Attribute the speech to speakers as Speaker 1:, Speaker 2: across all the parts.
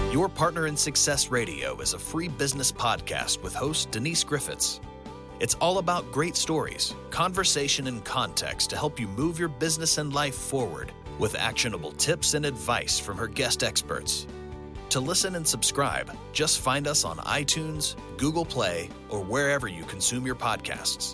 Speaker 1: Your Partner in Success Radio is a free business podcast with host Denise Griffiths. It's all about great stories, conversation, and context to help you move your business and life forward with actionable tips and advice from her guest experts. To listen and subscribe, just find us on iTunes, Google Play, or wherever you consume your podcasts.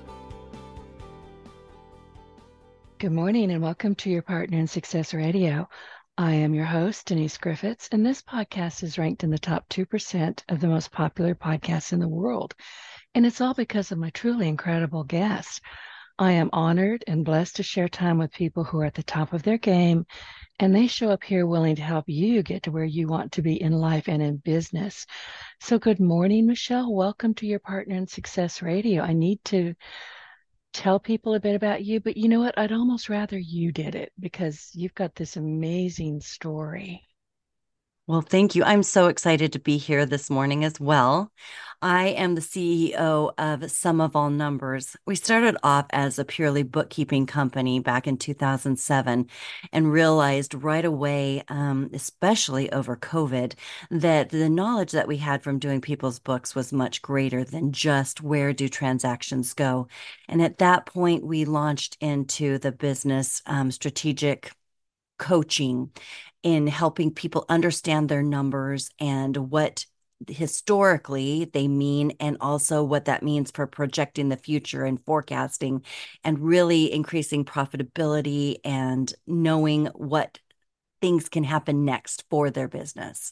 Speaker 2: Good morning and welcome to Your Partner in Success Radio. I am your host, Denise Griffiths, and this podcast is ranked in the top 2% of the most popular podcasts in the world. And it's all because of my truly incredible guests. I am honored and blessed to share time with people who are at the top of their game, and they show up here willing to help you get to where you want to be in life and in business. So good morning, Michelle. Welcome to Your Partner in Success Radio. I need to tell people a bit about you, but you know what? I'd almost rather you did it because you've got this amazing story.
Speaker 3: Well, thank you. I'm so excited to be here this morning as well. I am the CEO of Sum of All Numbers. We started off as a purely bookkeeping company back in 2007 and realized right away, especially over COVID, that the knowledge that we had from doing people's books was much greater than just where do transactions go. And at that point, we launched into the business strategic coaching in helping people understand their numbers and what historically they mean, and also what that means for projecting the future and forecasting and really increasing profitability and knowing what things can happen next for their business.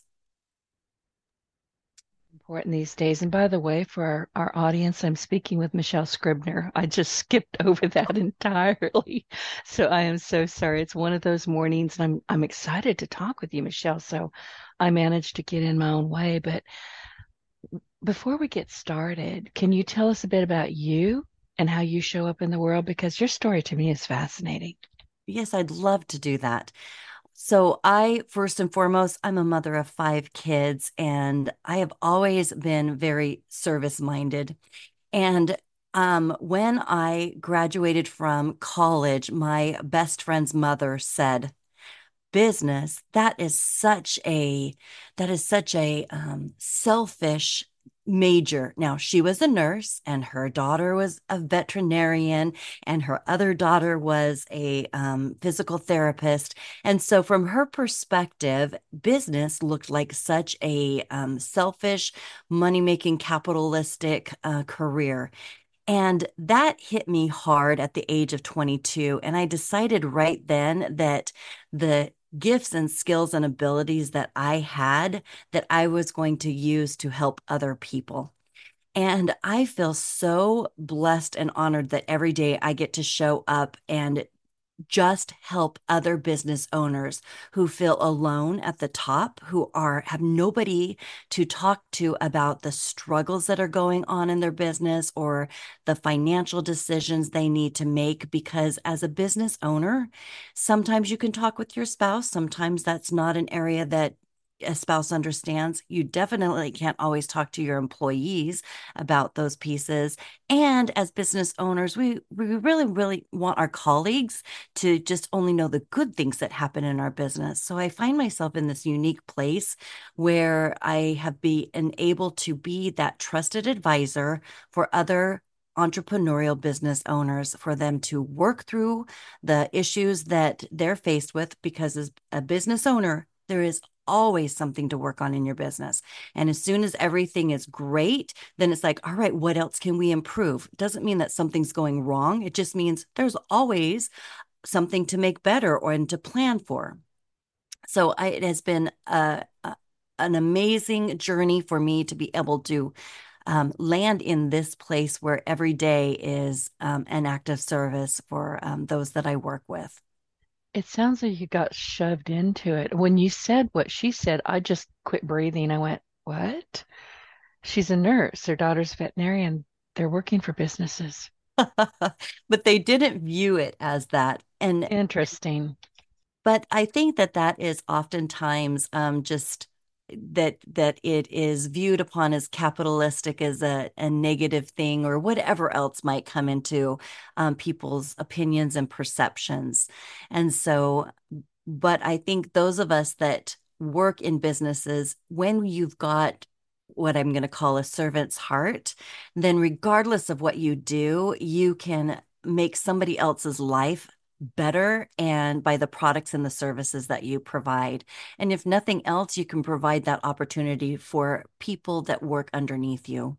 Speaker 2: Important these days. And by the way, for our audience, I'm speaking with Michelle Scribner. I just skipped over that entirely. So I am so sorry. It's one of those mornings and I'm excited to talk with you, Michelle. So I managed to get in my own way. But before we get started, can you tell us a bit about you and how you show up in the world? Because your story to me is fascinating.
Speaker 3: Yes, I'd love to do that. So first and foremost, I'm a mother of 5 kids, and I have always been very service-minded. And when I graduated from college, my best friend's mother said, "Business, that is such a selfish major." Now, she was a nurse and her daughter was a veterinarian and her other daughter was a physical therapist. And so from her perspective, business looked like such a selfish, money-making, capitalistic career. And that hit me hard at the age of 22. And I decided right then that the gifts and skills and abilities that I had, that I was going to use to help other people. And I feel so blessed and honored that every day I get to show up and just help other business owners who feel alone at the top, who have nobody to talk to about the struggles that are going on in their business or the financial decisions they need to make. Because as a business owner, sometimes you can talk with your spouse. Sometimes that's not an area that a spouse understands. You definitely can't always talk to your employees about those pieces. And as business owners, we really, really want our colleagues to just only know the good things that happen in our business. So I find myself in this unique place where I have been able to be that trusted advisor for other entrepreneurial business owners, for them to work through the issues that they're faced with, because as a business owner, there is always something to work on in your business. And as soon as everything is great, then it's like, all right, what else can we improve? It doesn't mean that something's going wrong. It just means there's always something to make better or and to plan for. So it has been an amazing journey for me to be able to land in this place where every day is an act of service for those that I work with.
Speaker 2: It sounds like you got shoved into it. When you said what she said, I just quit breathing. I went, what? She's a nurse. Her daughter's a veterinarian. They're working for businesses.
Speaker 3: But they didn't view it as that. And
Speaker 2: interesting.
Speaker 3: But I think that is oftentimes just that it is viewed upon as capitalistic, as a negative thing, or whatever else might come into people's opinions and perceptions. And so, but I think those of us that work in businesses, when you've got what I'm going to call a servant's heart, then regardless of what you do, you can make somebody else's life better and by the products and the services that you provide. And if nothing else, you can provide that opportunity for people that work underneath you.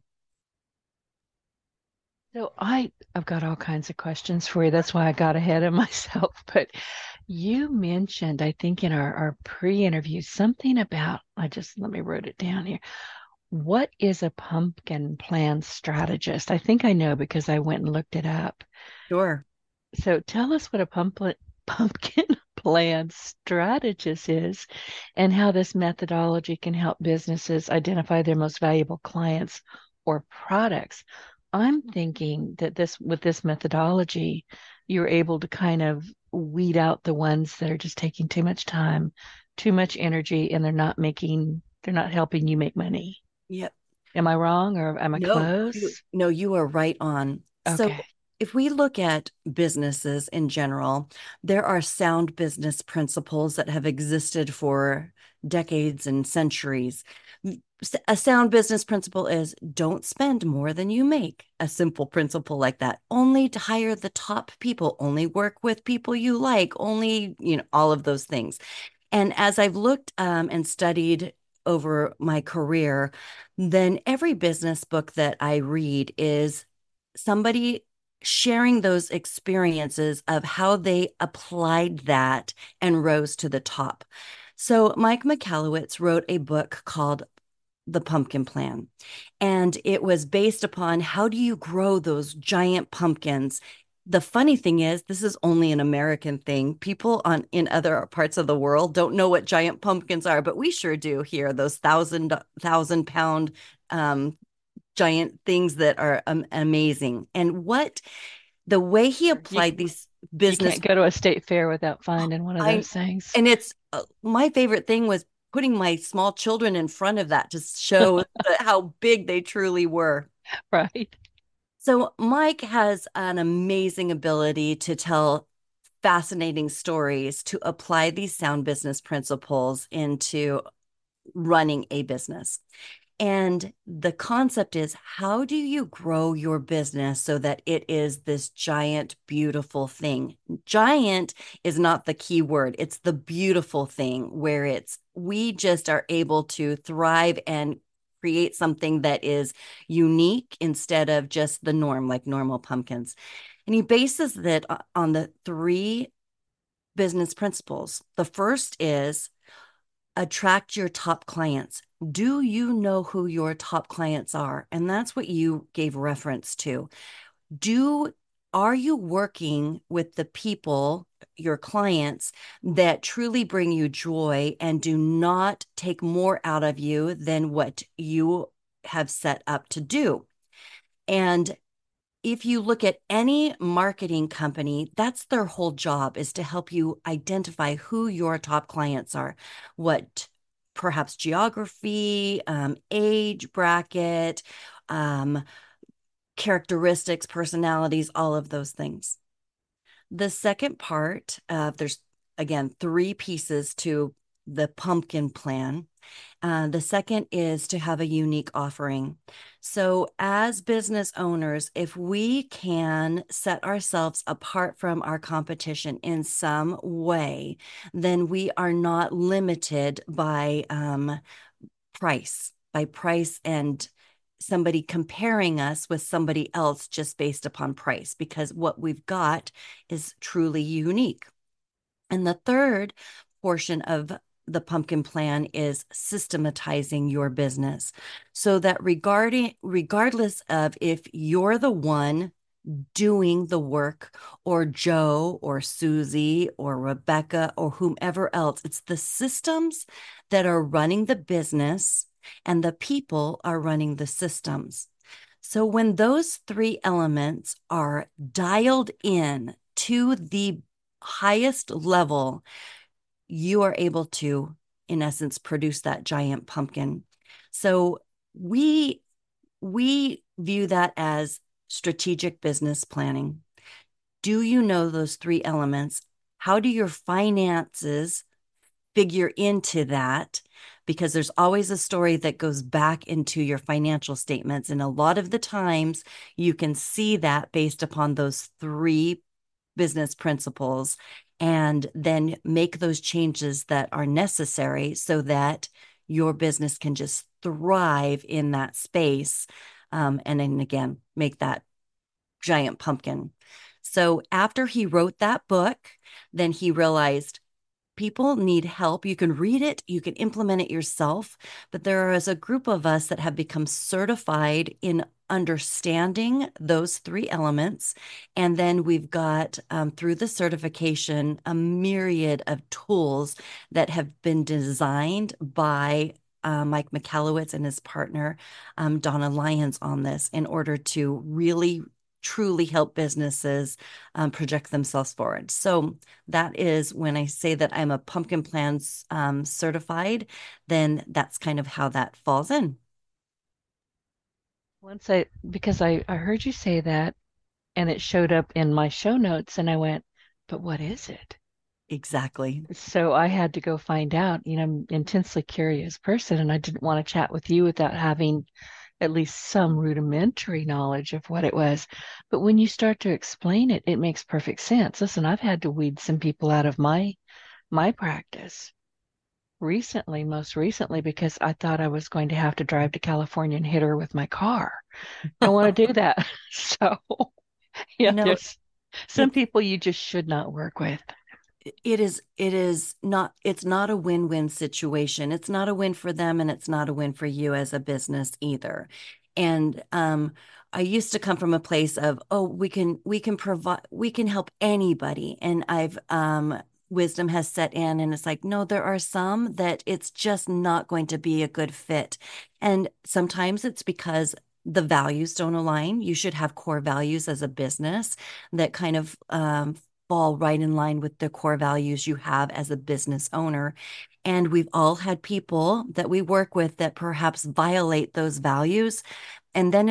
Speaker 2: So I've got all kinds of questions for you. That's why I got ahead of myself. But you mentioned, I think in our pre-interview, something about, let me wrote it down here. What is a pumpkin plan strategist? I think I know because I went and looked it up.
Speaker 3: Sure.
Speaker 2: So tell us what a pumpkin plan strategist is and how this methodology can help businesses identify their most valuable clients or products. I'm thinking that with this methodology, you're able to kind of weed out the ones that are just taking too much time, too much energy, and they're not helping you make money.
Speaker 3: Yep.
Speaker 2: Am I wrong or am I close?
Speaker 3: No, you are right on. So
Speaker 2: Okay.
Speaker 3: if we look at businesses in general, there are sound business principles that have existed for decades and centuries. A sound business principle is don't spend more than you make. A simple principle like that. Only to hire the top people, only work with people you like, only, all of those things. And as I've looked and studied over my career, then every business book that I read is somebody sharing those experiences of how they applied that and rose to the top. So Mike Michalowicz wrote a book called The Pumpkin Plan, and it was based upon how do you grow those giant pumpkins. The funny thing is, this is only an American thing. People in other parts of the world don't know what giant pumpkins are, but we sure do here. Those thousand pound giant things that are amazing. And the way he applied these
Speaker 2: You
Speaker 3: business,
Speaker 2: can't go to a state fair without finding one of those things.
Speaker 3: and it's my favorite thing was putting my small children in front of that to show how big they truly were.
Speaker 2: Right.
Speaker 3: So Mike has an amazing ability to tell fascinating stories to apply these sound business principles into running a business. And the concept is, how do you grow your business so that it is this giant, beautiful thing? Giant is not the key word. It's the beautiful thing where we just are able to thrive and create something that is unique instead of just the norm, like normal pumpkins. And he bases that on the three business principles. The first is attract your top clients. Do you know who your top clients are? And that's what you gave reference to. Are you working with the people, your clients, that truly bring you joy and do not take more out of you than what you have set up to do? And if you look at any marketing company, that's their whole job, is to help you identify who your top clients are, what perhaps geography, age bracket, characteristics, personalities, all of those things. The second part, there's again three pieces to the pumpkin plan. The second is to have a unique offering. So, as business owners, if we can set ourselves apart from our competition in some way, then we are not limited by price and somebody comparing us with somebody else just based upon price, because what we've got is truly unique. And the third portion of the pumpkin plan is systematizing your business so that regardless of if you're the one doing the work or Joe or Susie or Rebecca or whomever else, it's the systems that are running the business and the people are running the systems. So when those three elements are dialed in to the highest level, you are able to, in essence, produce that giant pumpkin. So we view that as strategic business planning. Do you know those three elements? How do your finances figure into that, because there's always a story that goes back into your financial statements. And a lot of the times you can see that based upon those three business principles, and then make those changes that are necessary so that your business can just thrive in that space. And then again, make that giant pumpkin. So after he wrote that book, then he realized people need help. You can read it, you can implement it yourself, but there is a group of us that have become certified in understanding those three elements. And then we've got, through the certification, a myriad of tools that have been designed by Mike Michalowicz and his partner, Donna Lyons, on this in order to really truly help businesses project themselves forward. So that is when I say that I'm a Pumpkin Plans certified, then that's kind of how that falls in.
Speaker 2: Because I heard you say that and it showed up in my show notes and I went, but what is it?
Speaker 3: Exactly.
Speaker 2: So I had to go find out. I'm an intensely curious person and I didn't want to chat with you without having at least some rudimentary knowledge of what it was. But when you start to explain it, it makes perfect sense. Listen, I've had to weed some people out of my practice most recently, because I thought I was going to have to drive to California and hit her with my car. Don't want to do that. So,
Speaker 3: You
Speaker 2: yeah,
Speaker 3: know,
Speaker 2: there's some
Speaker 3: it's
Speaker 2: people you just should not work with.
Speaker 3: it is not, it's not a win-win situation. It's not a win for them, and it's not a win for you as a business either. And I used to come from a place of, oh, we can provide, we can help anybody. And I've wisdom has set in, and it's like, no, there are some that it's just not going to be a good fit. And sometimes it's because the values don't align. You should have core values as a business that kind of fall right in line with the core values you have as a business owner. And we've all had people that we work with that perhaps violate those values. And then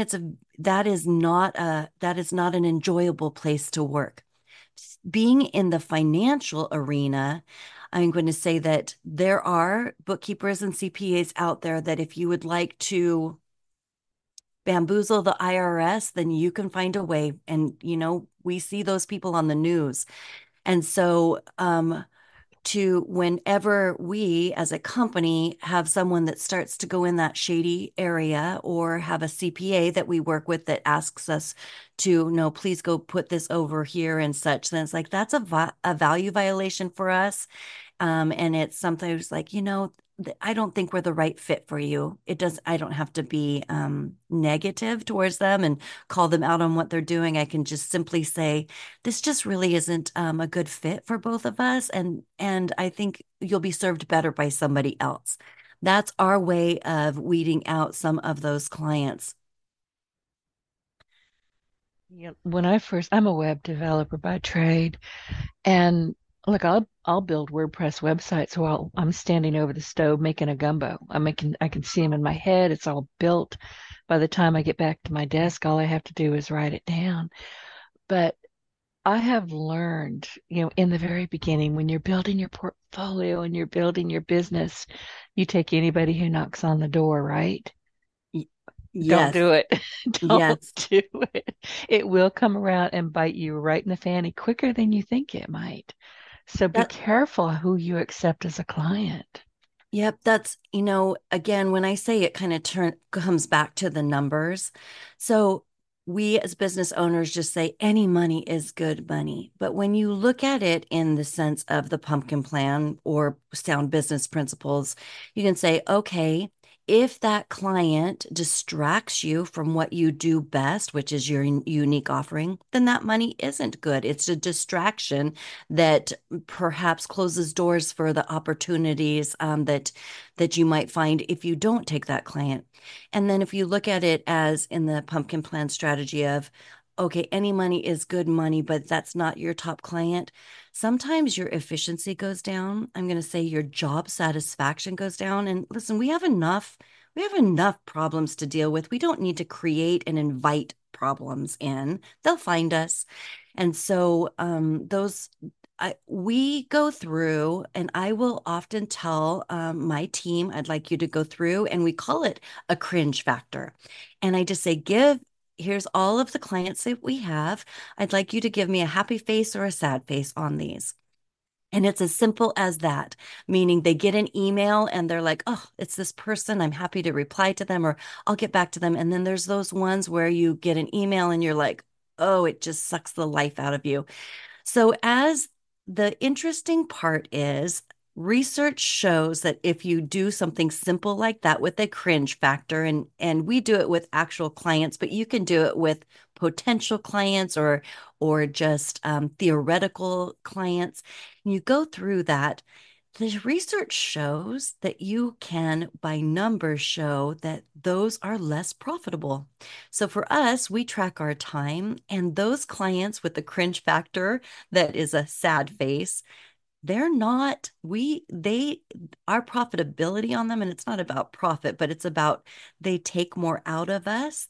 Speaker 3: that is not an enjoyable place to work. Being in the financial arena, I'm going to say that there are bookkeepers and CPAs out there that if you would like to bamboozle the IRS, then you can find a way. And, we see those people on the news. And so, to whenever we as a company have someone that starts to go in that shady area, or have a CPA that we work with that asks us to, no, please go put this over here and such, then it's like, that's a value violation for us. And it's something that's like, I don't think we're the right fit for you. I don't have to be negative towards them and call them out on what they're doing. I can just simply say, this just really isn't a good fit for both of us. And I think you'll be served better by somebody else. That's our way of weeding out some of those clients.
Speaker 2: Yeah, I'm a web developer by trade, and look, I'll build WordPress websites while I'm standing over the stove making a gumbo. I can see them in my head. It's all built. By the time I get back to my desk, all I have to do is write it down. But I have learned, in the very beginning, when you're building your portfolio and you're building your business, you take anybody who knocks on the door, right? Don't
Speaker 3: Yes,
Speaker 2: do it. Don't
Speaker 3: yes.
Speaker 2: do it. It will come around and bite you right in the fanny quicker than you think it might. So be
Speaker 3: That
Speaker 2: careful who you accept as a client.
Speaker 3: Yep, that's, again, when I say it kind of comes back to the numbers. So we as business owners just say any money is good money. But when you look at it in the sense of the pumpkin plan or sound business principles, you can say, okay, if that client distracts you from what you do best, which is your unique offering, then that money isn't good. It's a distraction that perhaps closes doors for the opportunities that you might find if you don't take that client. And then if you look at it as in the pumpkin plan strategy of, okay, any money is good money, but that's not your top client. Sometimes your efficiency goes down. I'm going to say your job satisfaction goes down. And listen, we have enough problems to deal with. We don't need to create and invite problems in. They'll find us. And so those we go through, and I will often tell my team, I'd like you to go through, and we call it a cringe factor. And I just say, here's all of the clients that we have. I'd like you to give me a happy face or a sad face on these. And it's as simple as that, meaning they get an email and they're like, oh, it's this person. I'm happy to reply to them, or I'll get back to them. And then there's those ones where you get an email and you're like, oh, it just sucks the life out of you. So, as the interesting part is, research shows that if you do something simple like that with a cringe factor, and we do it with actual clients, but you can do it with potential clients or just theoretical clients. And you go through that. The research shows that you can, by numbers, show that those are less profitable. So for us, we track our time, and those clients with the cringe factor, that is a sad face, they're not, our profitability on them, and it's not about profit, but it's about they take more out of us.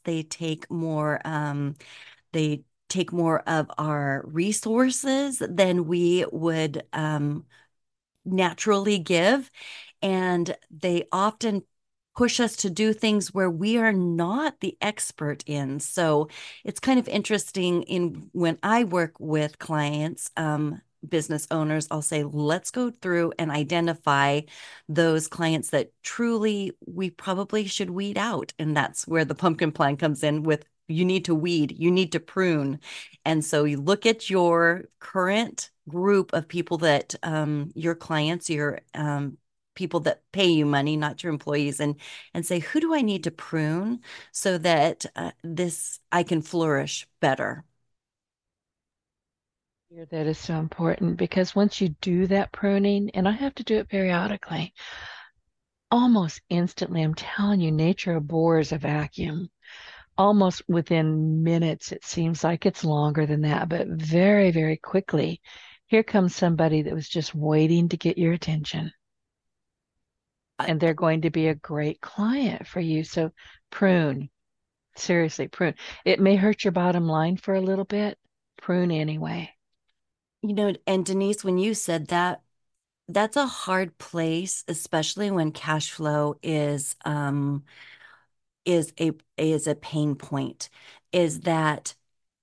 Speaker 3: They take more of our resources than we would naturally give. And they often push us to do things where we are not the expert in. So it's kind of interesting in when I work with clients, business owners, I'll say, let's go through and identify those clients that truly we probably should weed out. And that's where the pumpkin plan comes in with you need to weed, you need to prune. And so you look at your current group of people that your clients, your people that pay you money, not your employees, and say, who do I need to prune so that this I can flourish better?
Speaker 2: That is so important because once you do that pruning, and I have to do it periodically, almost instantly, I'm telling you, nature abhors a vacuum. Almost within minutes, it seems like it's longer than that, but very, very quickly, here comes somebody that was just waiting to get your attention. And they're going to be a great client for you. So prune, seriously, prune. It may hurt your bottom line for a little bit. Prune anyway.
Speaker 3: And Denise, when you said that, that's a hard place, especially when cash flow is a pain point, is that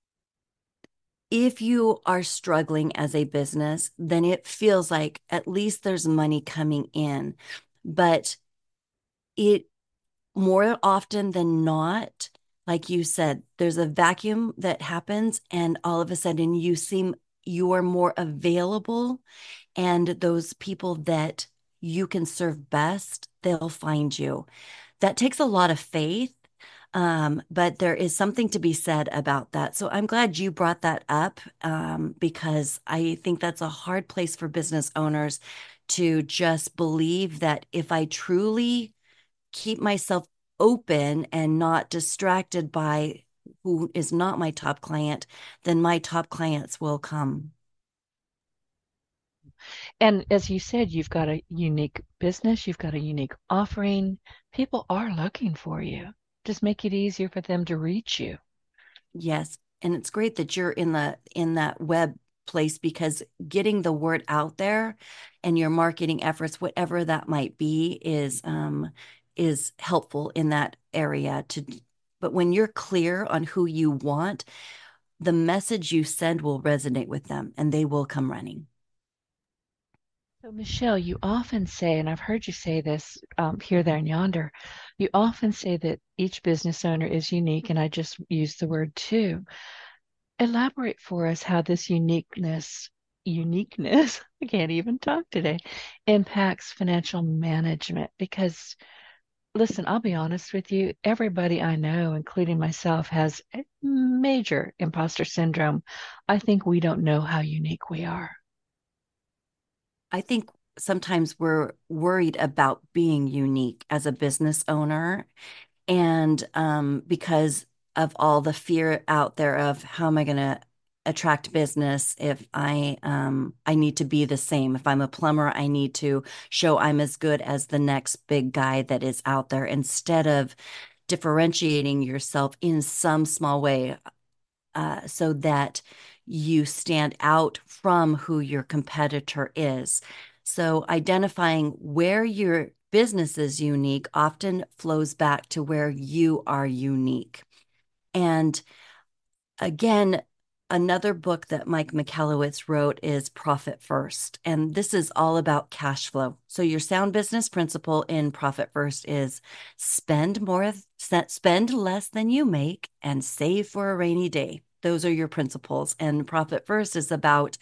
Speaker 3: if you are struggling as a business, then it feels like at least there's money coming in. But it more often than not, like you said, there's a vacuum that happens, and all of a sudden you are more available, and those people that you can serve best, they'll find you. That takes a lot of faith, but there is something to be said about that. So I'm glad you brought that up, because I think that's a hard place for business owners to just believe that if I truly keep myself open and not distracted by who is not my top client, then my top clients will come.
Speaker 2: And as you said, you've got a unique business, you've got a unique offering. People are looking for you. Just make it easier for them to reach you.
Speaker 3: Yes. And it's great that you're in that web place, because getting the word out there and your marketing efforts, whatever that might be, is helpful in that area but when you're clear on who you want, the message you send will resonate with them and they will come running.
Speaker 2: So, Michelle, you often say, and I've heard you say this here, there, and yonder, you often say that each business owner is unique, and I just used the word too. Elaborate for us how this uniqueness, I can't even talk today, impacts financial management. Because, listen, I'll be honest with you, everybody I know, including myself, has a major imposter syndrome. I think we don't know how unique we are.
Speaker 3: I think sometimes we're worried about being unique as a business owner, and because of all the fear out there of how am I going to attract business if I need to be the same. If I'm a plumber, I need to show I'm as good as the next big guy that is out there, instead of differentiating yourself in some small way, so that you stand out from who your competitor is. So identifying where your business is unique often flows back to where you are unique. And again, another book that Mike Michalowicz wrote is Profit First. And this is all about cash flow. So your sound business principle in Profit First is spend less than you make and save for a rainy day. Those are your principles. And Profit First is about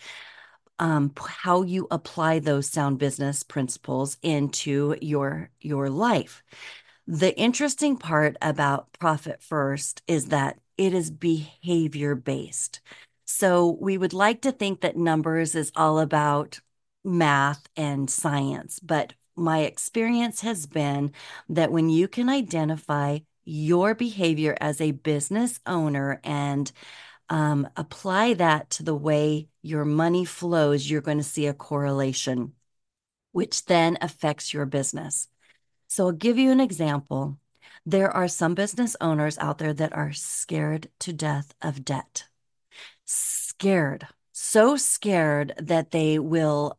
Speaker 3: how you apply those sound business principles into your life. The interesting part about Profit First is that it is behavior based. So we would like to think that numbers is all about math and science, but my experience has been that when you can identify your behavior as a business owner and apply that to the way your money flows, you're going to see a correlation, which then affects your business. So I'll give you an example. There are some business owners out there that are scared to death of debt. Scared, so scared that they will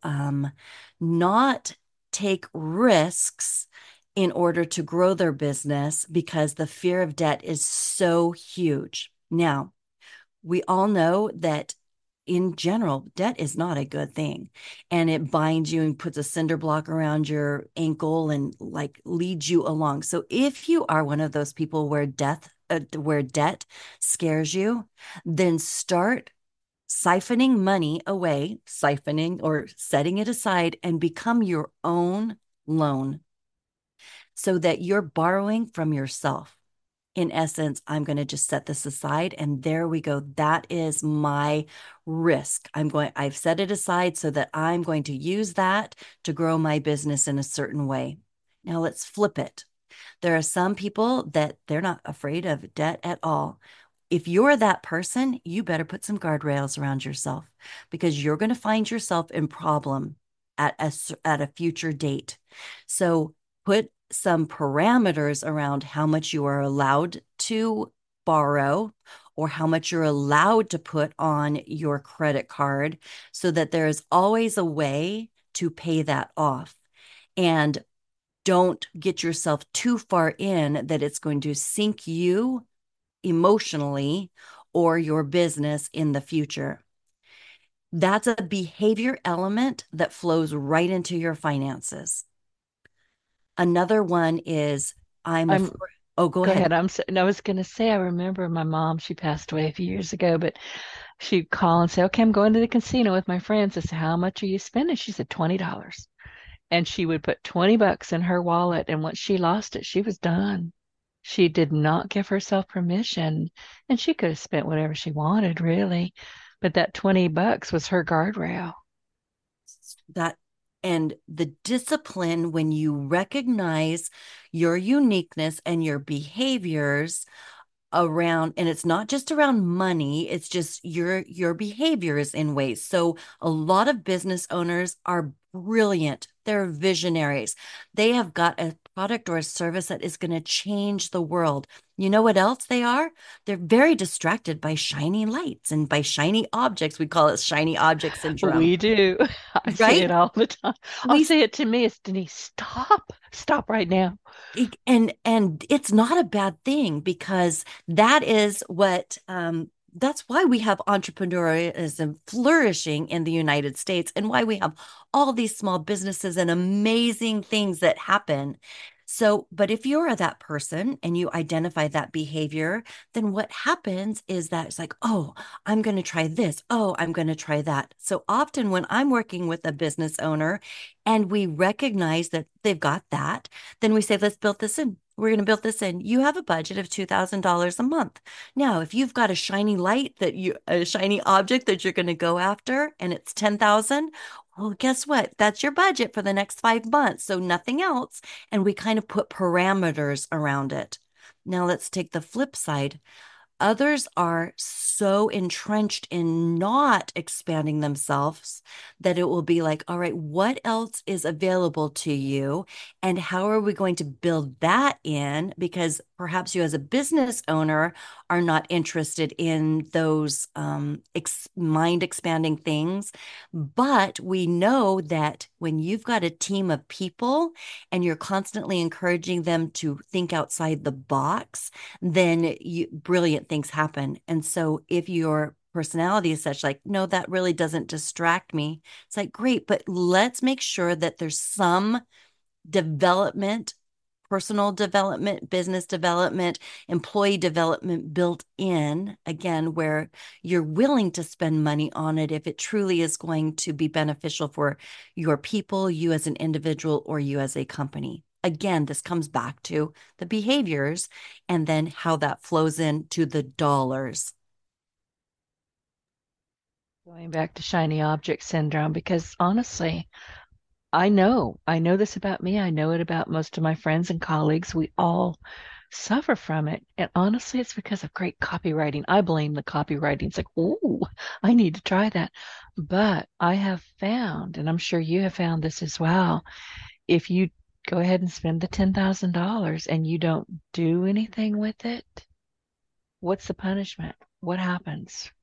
Speaker 3: not take risks in order to grow their business because the fear of debt is so huge. Now, we all know that in general, debt is not a good thing. And it binds you and puts a cinder block around your ankle and like leads you along. So if you are one of those people where debt scares you, then start siphoning money away, siphoning or setting it aside and become your own loan so that you're borrowing from yourself. In essence, I'm going to just set this aside and there we go. That is my risk. I've set it aside so that I'm going to use that to grow my business in a certain way. Now let's flip it. There are some people that they're not afraid of debt at all. If you're that person, you better put some guardrails around yourself because you're going to find yourself in problem at a future date. So put some parameters around how much you are allowed to borrow or how much you're allowed to put on your credit card so that there is always a way to pay that off. And don't get yourself too far in that it's going to sink you emotionally or your business in the future. That's a behavior element that flows right into your finances. Another one is
Speaker 2: I'm
Speaker 3: oh, go
Speaker 2: Go
Speaker 3: ahead.
Speaker 2: ahead. I was going to say, I remember my mom, she passed away a few years ago, but she'd call and say, okay, I'm going to the casino with my friends. I said, how much are you spending? She said, $20. And she would put $20 in her wallet. And once she lost it, she was done. She did not give herself permission. And she could have spent whatever she wanted, really. But that $20 was her guardrail.
Speaker 3: That and the discipline when you recognize your uniqueness and your behaviors around, and it's not just around money, it's just your behaviors in ways. So a lot of business owners are brilliant. They're visionaries. They have got a product or a service that is going to change the world. You know what else they are? They're very distracted by shiny lights and by shiny objects. We call it shiny object syndrome,
Speaker 2: We do. I say
Speaker 3: right?
Speaker 2: it all the time. I'll
Speaker 3: We
Speaker 2: say it to me. It's Denise, stop. Stop right now.
Speaker 3: and it's not a bad thing because that is what that's why we have entrepreneurialism flourishing in the United States and why we have all these small businesses and amazing things that happen. So, but if you're that person and you identify that behavior, then what happens is that it's like, oh, I'm going to try this. Oh, I'm going to try that. So often when I'm working with a business owner and we recognize that they've got that, then we say, let's build this in. We're going to build this in. You have a budget of $2,000 a month. Now, if you've got a shiny a shiny object that you're going to go after and it's 10,000, well, guess what? That's your budget for the next 5 months. So nothing else. And we kind of put parameters around it. Now let's take the flip side. others are so entrenched in not expanding themselves that it will be like, all right, what else is available to you? And how are we going to build that in? Because perhaps you, as a business owner, are not interested in those mind expanding things. But we know that when you've got a team of people and you're constantly encouraging them to think outside the box, then brilliant things happen. And so if your personality is such, like, no, that really doesn't distract me, it's like, great, but let's make sure that there's some development, personal development, business development, employee development built in, again, where you're willing to spend money on it if it truly is going to be beneficial for your people, you as an individual, or you as a company. Again, this comes back to the behaviors and then how that flows into the dollars.
Speaker 2: Going back to shiny object syndrome, because honestly, I know this about me. I know it about most of my friends and colleagues. We all suffer from it. And honestly, it's because of great copywriting. I blame the copywriting. It's like, ooh, I need to try that. But I have found, and I'm sure you have found this as well, if you go ahead and spend the $10,000 and you don't do anything with it, what's the punishment? What happens?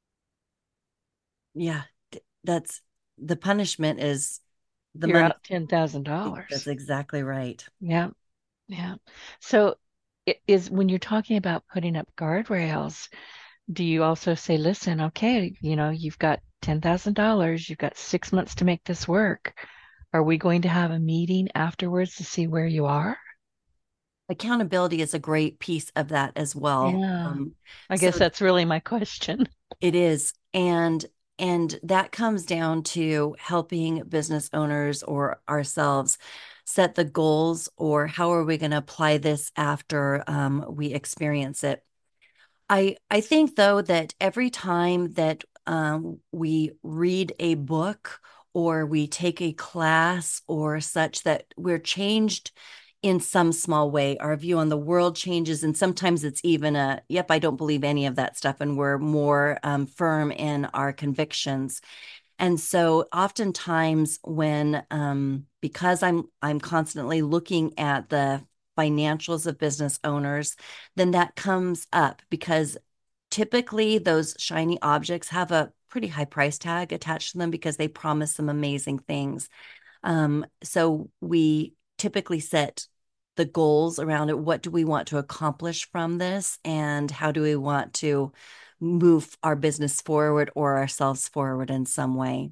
Speaker 3: Yeah, that's the punishment is the
Speaker 2: You're
Speaker 3: money.
Speaker 2: out $10,000.
Speaker 3: That's exactly right.
Speaker 2: Yeah. Yeah. So it is when you're talking about putting up guardrails, do you also say, listen, okay, you've got $10,000, you've got 6 months to make this work. Are we going to have a meeting afterwards to see where you are?
Speaker 3: Accountability is a great piece of that as well.
Speaker 2: Yeah. I
Speaker 3: So
Speaker 2: guess that's really my question.
Speaker 3: it is. And that comes down to helping business owners or ourselves set the goals, or how are we going to apply this after we experience it. I think, though, that every time that we read a book or we take a class or such, that we're changed in some small way. Our view on the world changes, and sometimes it's even yep, I don't believe any of that stuff, and we're more firm in our convictions. And so oftentimes when because I'm constantly looking at the financials of business owners, then that comes up, because typically those shiny objects have a pretty high price tag attached to them because they promise some amazing things. So we typically set the goals around it. What do we want to accomplish from this? And how do we want to move our business forward or ourselves forward in some way?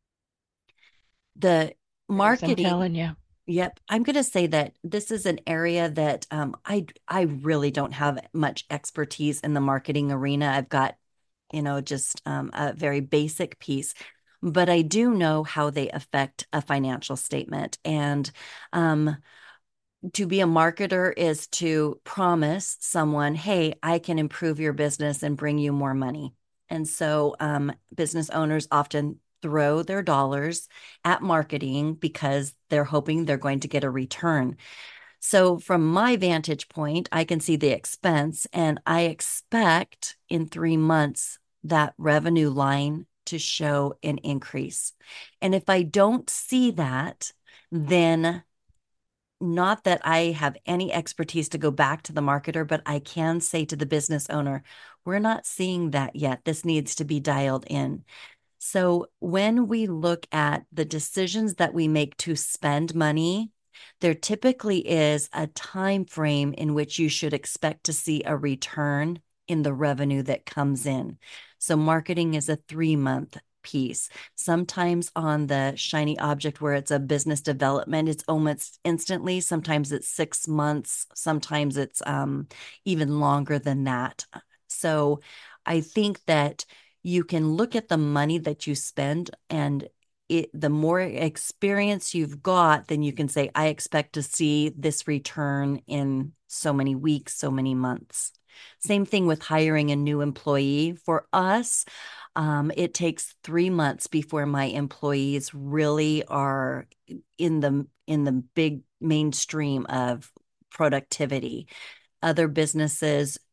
Speaker 3: The
Speaker 2: Yes, I'm
Speaker 3: marketing,
Speaker 2: telling you.
Speaker 3: yep, I'm going to say that this is an area that I really don't have much expertise in the marketing arena. I've got, just a very basic piece, but I do know how they affect a financial statement. And um, to be a marketer is to promise someone, hey, I can improve your business and bring you more money. And so business owners often throw their dollars at marketing because they're hoping they're going to get a return. So, from my vantage point, I can see the expense, and I expect in 3 months that revenue line to show an increase. And if I don't see that, then not that I have any expertise to go back to the marketer, but I can say to the business owner, we're not seeing that yet. This needs to be dialed in. So when we look at the decisions that we make to spend money, there typically is a time frame in which you should expect to see a return in the revenue that comes in. So marketing is a 3-month piece. Sometimes on the shiny object where it's a business development, it's almost instantly. Sometimes it's 6 months. Sometimes it's even longer than that. So I think that you can look at the money that you spend, and the more experience you've got, then you can say, I expect to see this return in so many weeks, so many months. Same thing with hiring a new employee. For us, it takes 3 months before my employees really are in the big mainstream of productivity. Other businesses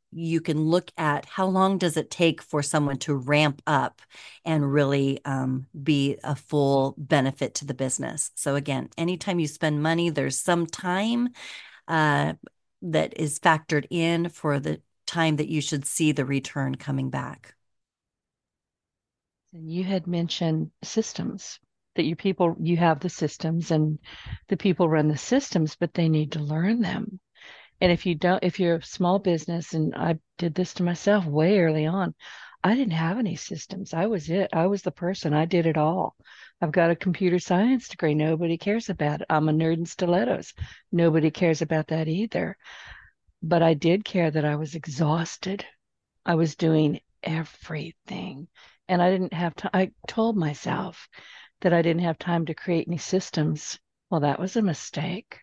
Speaker 3: you can look at how long does it take for someone to ramp up and really be a full benefit to the business. So again, anytime you spend money, there's some time that is factored in for the time that you should see the return coming back.
Speaker 2: And you had mentioned systems that you have the systems and the people run the systems, but they need to learn them. And if you're a small business, and I did this to myself way early on, I didn't have any systems. I was it. I was the person. I did it all. I've got a computer science degree. Nobody cares about it. I'm a nerd in stilettos. Nobody cares about that either. But I did care that I was exhausted. I was doing everything. And I didn't have time. I told myself that I didn't have time to create any systems. Well, that was a mistake.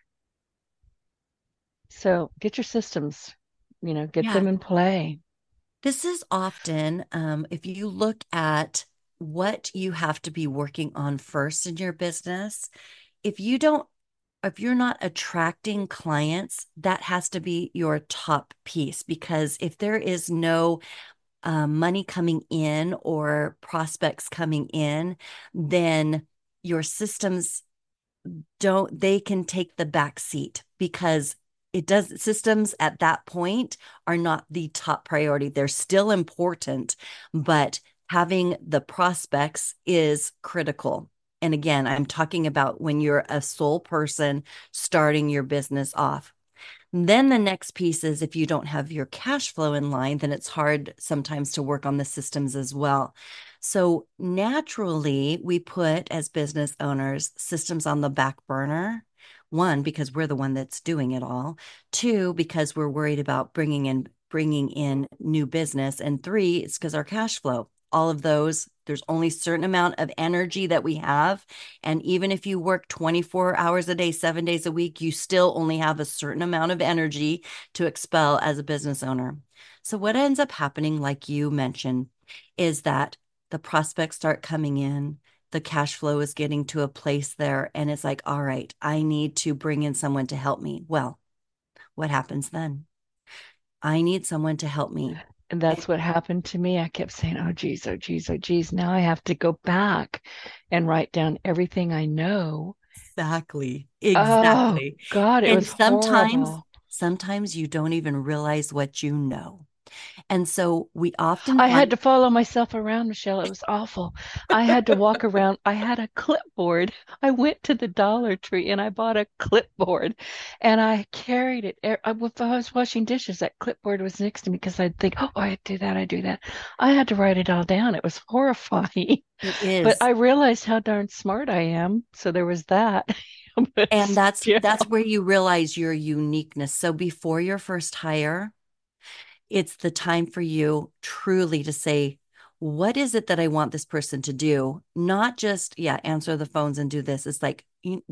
Speaker 2: So get your systems, get
Speaker 3: Yeah.
Speaker 2: them in play.
Speaker 3: This is often, if you look at what you have to be working on first in your business, if you don't, if you're not attracting clients, that has to be your top piece. Because if there is no money coming in or prospects coming in, then your systems they can take the back seat, because systems at that point are not the top priority. They're still important, but having the prospects is critical. And again, I'm talking about when you're a sole person starting your business off. Then the next piece is, if you don't have your cash flow in line, then it's hard sometimes to work on the systems as well. So naturally, we put, as business owners, systems on the back burner. One, because we're the one that's doing it all. Two, because we're worried about bringing in new business. And three, it's because our cash flow. All of those, there's only a certain amount of energy that we have. And even if you work 24 hours a day, 7 days a week, you still only have a certain amount of energy to expel as a business owner. So what ends up happening, like you mentioned, is that the prospects start coming in, the cash flow is getting to a place there, and it's like, all right, I need to bring in someone to help me. Well, what happens then? I need someone to help me.
Speaker 2: And that's what happened to me. I kept saying, oh, geez, oh, geez, oh, geez. Now I have to go back and write down everything I know.
Speaker 3: Exactly.
Speaker 2: Oh,
Speaker 3: Exactly.
Speaker 2: God, it
Speaker 3: And
Speaker 2: was horrible.
Speaker 3: sometimes you don't even realize what you know. And so we often
Speaker 2: I had
Speaker 3: find
Speaker 2: to follow myself around, Michelle. It was awful. I had to walk around. I had a clipboard. I went to the Dollar Tree and I bought a clipboard and I carried it. If I was washing dishes, that clipboard was next to me because I'd think, oh, I do that, I do that. I had to write it all down. It was horrifying.
Speaker 3: it
Speaker 2: But
Speaker 3: is.
Speaker 2: I realized how darn smart I am. So there was that. But
Speaker 3: And
Speaker 2: still,
Speaker 3: that's where you realize your uniqueness. So before your first hire, it's the time for you truly to say, what is it that I want this person to do? Not just, yeah, answer the phones and do this. It's like,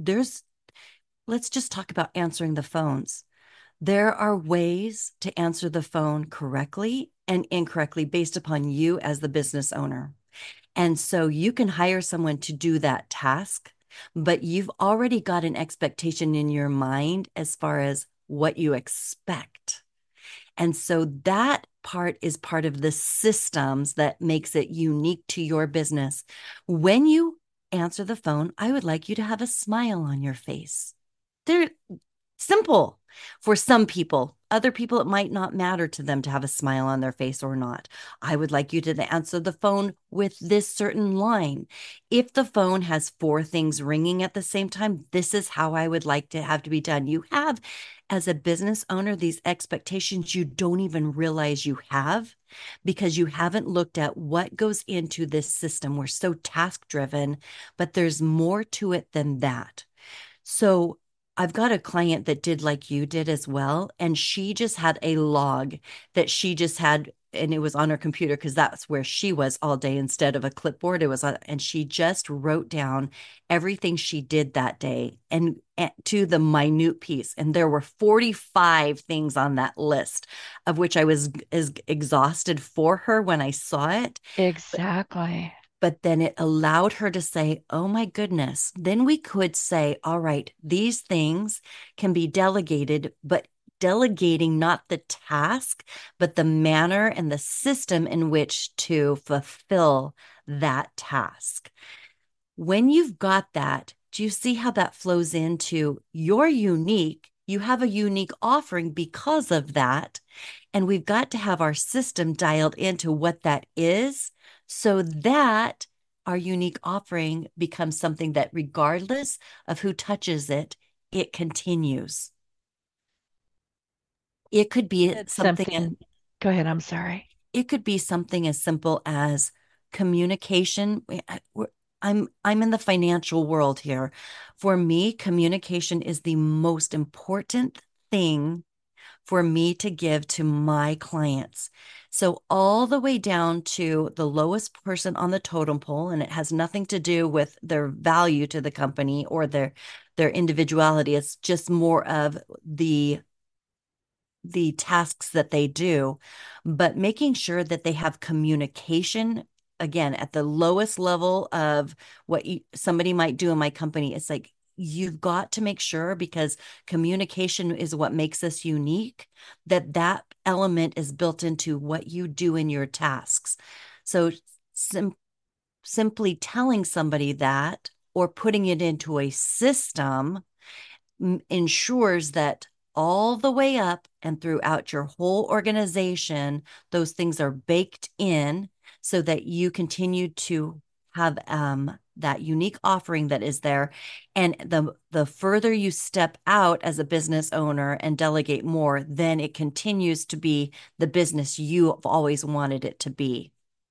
Speaker 3: let's just talk about answering the phones. There are ways to answer the phone correctly and incorrectly based upon you as the business owner. And so you can hire someone to do that task, but you've already got an expectation in your mind as far as what you expect. And so that part is part of the systems that makes it unique to your business. When you answer the phone, I would like you to have a smile on your face. They're simple for some people. Other people, it might not matter to them to have a smile on their face or not. I would like you to answer the phone with this certain line. If the phone has 4 things ringing at the same time, this is how I would like to have to be done. You have, as a business owner, these expectations you don't even realize you have because you haven't looked at what goes into this system. We're so task driven, but there's more to it than that. So I've got a client that did like you did as well. And she just had a log that she just had, and it was on her computer because that's where she was all day instead of a clipboard. It was on, and she just wrote down everything she did that day and to the minute piece. And there were 45 things on that list, of which I was as exhausted for her when I saw it.
Speaker 2: exactly.
Speaker 3: But then it allowed her to say, oh my goodness. Then we could say, all right, these things can be delegated, but delegating not the task, but the manner and the system in which to fulfill that task. When you've got that, do you see how that flows into you're unique? You have a unique offering because of that. And we've got to have our system dialed into what that is so that our unique offering becomes something that, regardless of who touches it, it continues. It could be
Speaker 2: That's
Speaker 3: something,
Speaker 2: something. Go ahead. I'm sorry.
Speaker 3: it could be something as simple as communication. I'm in the financial world here. For me, communication is the most important thing for me to give to my clients. So all the way down to the lowest person on the totem pole, and it has nothing to do with their value to the company or their individuality. It's just more of the tasks that they do, but making sure that they have communication again at the lowest level of what somebody might do in my company. It's like you've got to make sure, because communication is what makes us unique, that that element is built into what you do in your tasks. So simply telling somebody that or putting it into a system ensures that all the way up and throughout your whole organization, those things are baked in so that you continue to have that unique offering that is there. And the further you step out as a business owner and delegate more, then it continues to be the business you have always wanted it to be.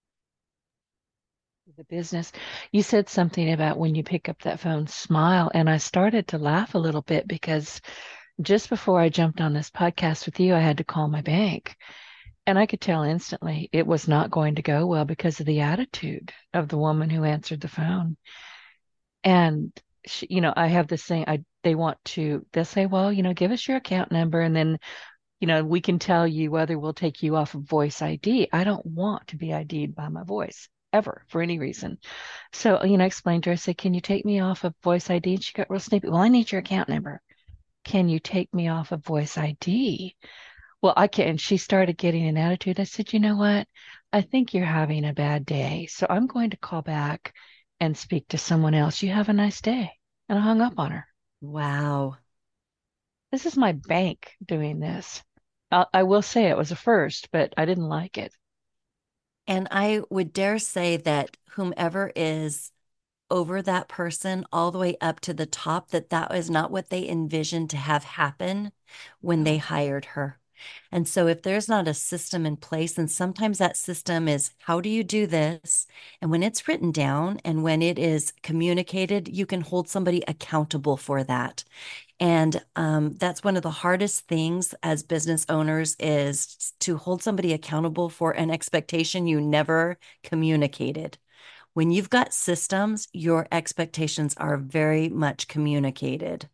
Speaker 2: The business. You said something about when you pick up that phone, smile. And I started to laugh a little bit because just before I jumped on this podcast with you, I had to call my bank. And I could tell instantly it was not going to go well because of the attitude of the woman who answered the phone. And she, I have this thing, they'll say, well, give us your account number and then, we can tell you whether we'll take you off of voice ID. I don't want to be ID'd by my voice ever for any reason. So, I explained to her, I said, can you take me off of voice ID? And she got real snippy. Well, I need your account number. Can you take me off of voice ID? Well, I can't. And she started getting an attitude. I said, you know what? I think you're having a bad day. So I'm going to call back and speak to someone else. You have a nice day. And I hung up on her.
Speaker 3: Wow.
Speaker 2: This is my bank doing this. I will say it was a first, but I didn't like it.
Speaker 3: And I would dare say that whomever is over that person all the way up to the top, that was not what they envisioned to have happen when they hired her. And so if there's not a system in place, and sometimes that system is, how do you do this? And when it's written down and when it is communicated, you can hold somebody accountable for that. And that's one of the hardest things as business owners, is to hold somebody accountable for an expectation you never communicated. When you've got systems, your expectations are very much communicated.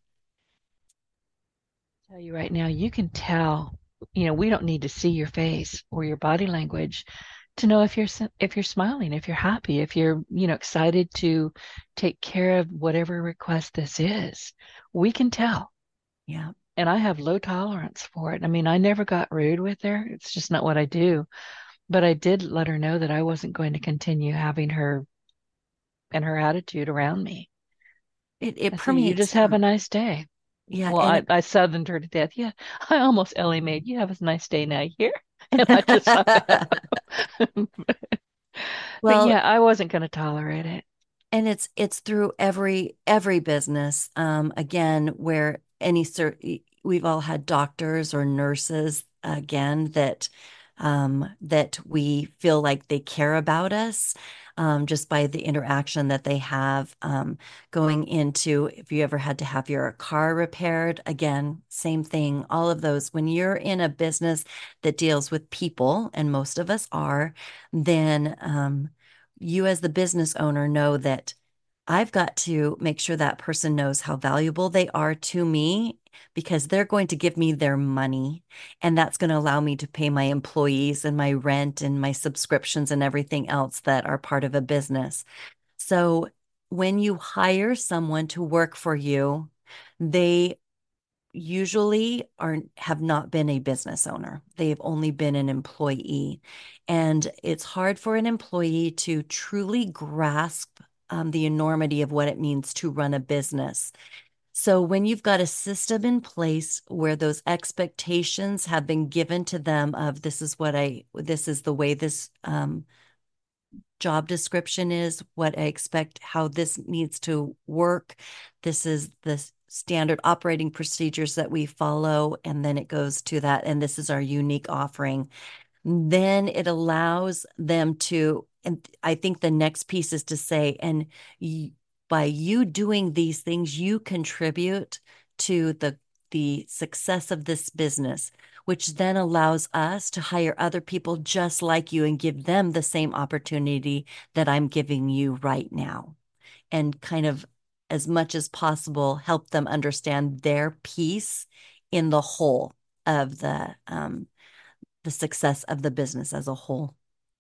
Speaker 2: I'll tell you right now, you can tell, we don't need to see your face or your body language to know if you're smiling, if you're happy, if you're, excited to take care of whatever request this is. We can tell.
Speaker 3: Yeah.
Speaker 2: And I have low tolerance for it. I mean, I never got rude with her. It's just not what I do. But I did let her know that I wasn't going to continue having her and her attitude around me.
Speaker 3: It
Speaker 2: I said, you
Speaker 3: permeates
Speaker 2: just have a
Speaker 3: through.
Speaker 2: nice day.
Speaker 3: Yeah.
Speaker 2: Well,
Speaker 3: And
Speaker 2: I southerned her to death. Yeah, I almost Ellie made, you have a nice day now here. And I just hung up. But
Speaker 3: well,
Speaker 2: yeah, I wasn't going to tolerate it.
Speaker 3: and it's through every business. Again, where we've all had doctors or nurses again that we feel like they care about us, just by the interaction that they have. Going into, if you ever had to have your car repaired, again, same thing. All of those. When you're in a business that deals with people, and most of us are, then you as the business owner know that I've got to make sure that person knows how valuable they are to me, because they're going to give me their money, and that's going to allow me to pay my employees and my rent and my subscriptions and everything else that are part of a business. So when you hire someone to work for you, they usually have not been a business owner. They've only been an employee. And it's hard for an employee to truly grasp the enormity of what it means to run a business. So when you've got a system in place where those expectations have been given to them of this is the way this job description is, what I expect, how this needs to work. This is the standard operating procedures that we follow. And then it goes to that. And this is our unique offering. Then it allows them to, and I think the next piece is to say, and by you doing these things, you contribute to the success of this business, which then allows us to hire other people just like you and give them the same opportunity that I'm giving you right now. And kind of as much as possible, help them understand their piece in the whole of the success of the business as a whole.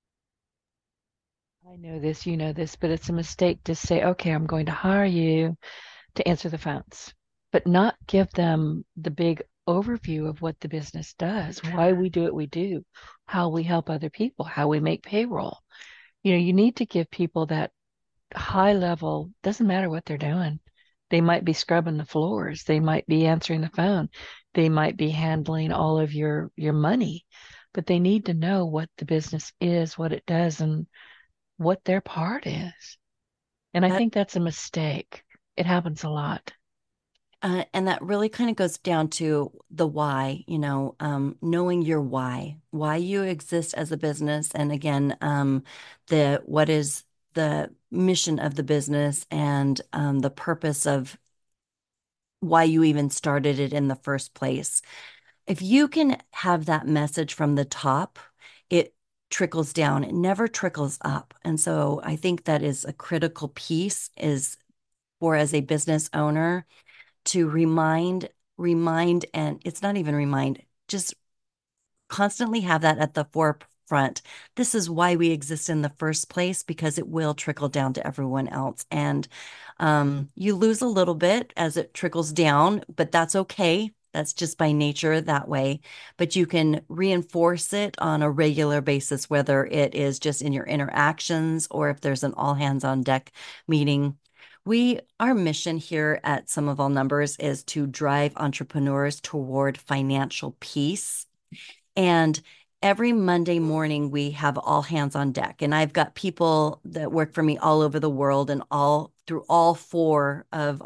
Speaker 2: I know this, you know this, but it's a mistake to say, okay, I'm going to hire you to answer the phones, but not give them the big overview of what the business does, why we do what we do, how we help other people, how we make payroll. You need to give people that high level, doesn't matter what they're doing. They might be scrubbing the floors, they might be answering the phone, they might be handling all of your money, but they need to know what the business is, what it does, and what their part is. And I
Speaker 3: That
Speaker 2: think that's a mistake. It happens a lot.
Speaker 3: and that really kind of goes down to the why, knowing your why you exist as a business. And again, what is the mission of the business and the purpose of why you even started it in the first place. If you can have that message from the top, it trickles down. It never trickles up. And so I think that is a critical piece is for as a business owner to remind, and it's not even remind, just constantly have that at the forefront. This is why we exist in the first place, because it will trickle down to everyone else. And you lose a little bit as it trickles down, but that's okay. That's just by nature that way. But you can reinforce it on a regular basis, whether it is just in your interactions or if there's an all hands on deck meeting. Our mission here at Sum of All Numbers is to drive entrepreneurs toward financial peace. And every Monday morning, we have all hands on deck. And I've got people that work for me all over the world and all through all four of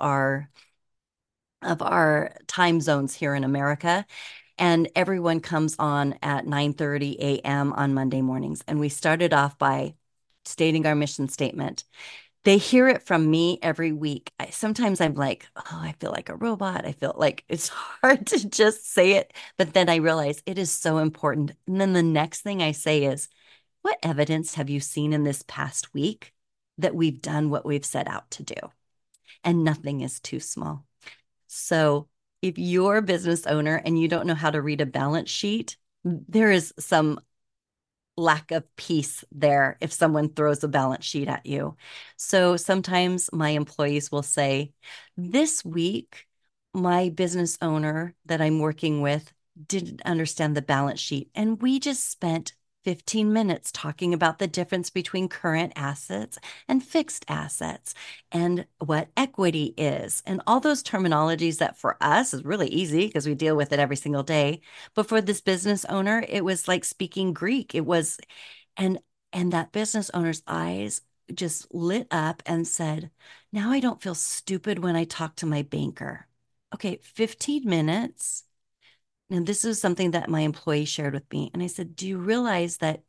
Speaker 3: our time zones here in America. And everyone comes on at 9:30 a.m. on Monday mornings. And we started off by stating our mission statement. They hear it from me every week. Sometimes I'm like, oh, I feel like a robot. I feel like it's hard to just say it. But then I realize it is so important. And then the next thing I say is, what evidence have you seen in this past week that we've done what we've set out to do? And nothing is too small. So if you're a business owner and you don't know how to read a balance sheet, there is some lack of peace there if someone throws a balance sheet at you. So sometimes my employees will say, this week, my business owner that I'm working with didn't understand the balance sheet. And we just spent 15 minutes talking about the difference between current assets and fixed assets and what equity is and all those terminologies that for us is really easy because we deal with it every single day. But for this business owner, it was like speaking Greek. It was, and that business owner's eyes just lit up and said, now I don't feel stupid when I talk to my banker. Okay, 15 minutes. And this is something that my employee shared with me. And I said, do you realize that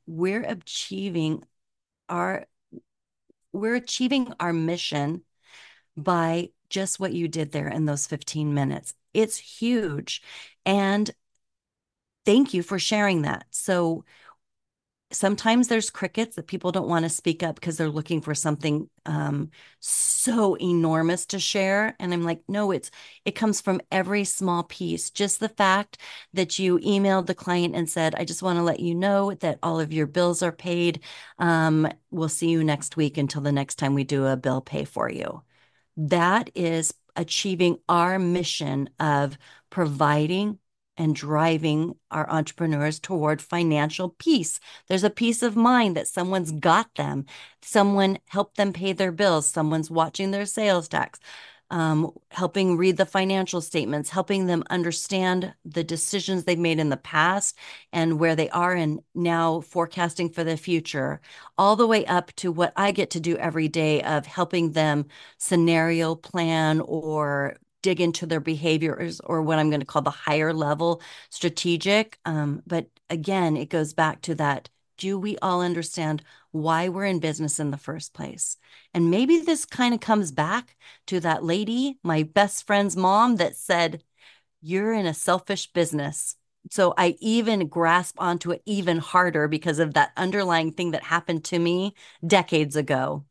Speaker 3: our we're achieving our mission by just what you did there in those 15 minutes? It's huge. And thank you for sharing that. So sometimes there's crickets that people don't want to speak up because they're looking for something so enormous to share. And I'm like, no, it comes from every small piece. Just the fact that you emailed the client and said, I just want to let you know that all of your bills are paid. We'll see you next week until the next time we do a bill pay for you. That is achieving our mission of providing and driving our entrepreneurs toward financial peace. There's a peace of mind that someone's got them, someone helped them pay their bills, someone's watching their sales tax, helping read the financial statements, helping them understand the decisions they've made in the past and where they are and now forecasting for the future, all the way up to what I get to do every day of helping them scenario plan or dig into their behaviors or what I'm going to call the higher level strategic. But again, it goes back to that. Do we all understand why we're in business in the first place? And maybe this kind of comes back to that lady, my best friend's mom, that said, you're in a selfish business. So I even grasp onto it even harder because of that underlying thing that happened to me decades ago.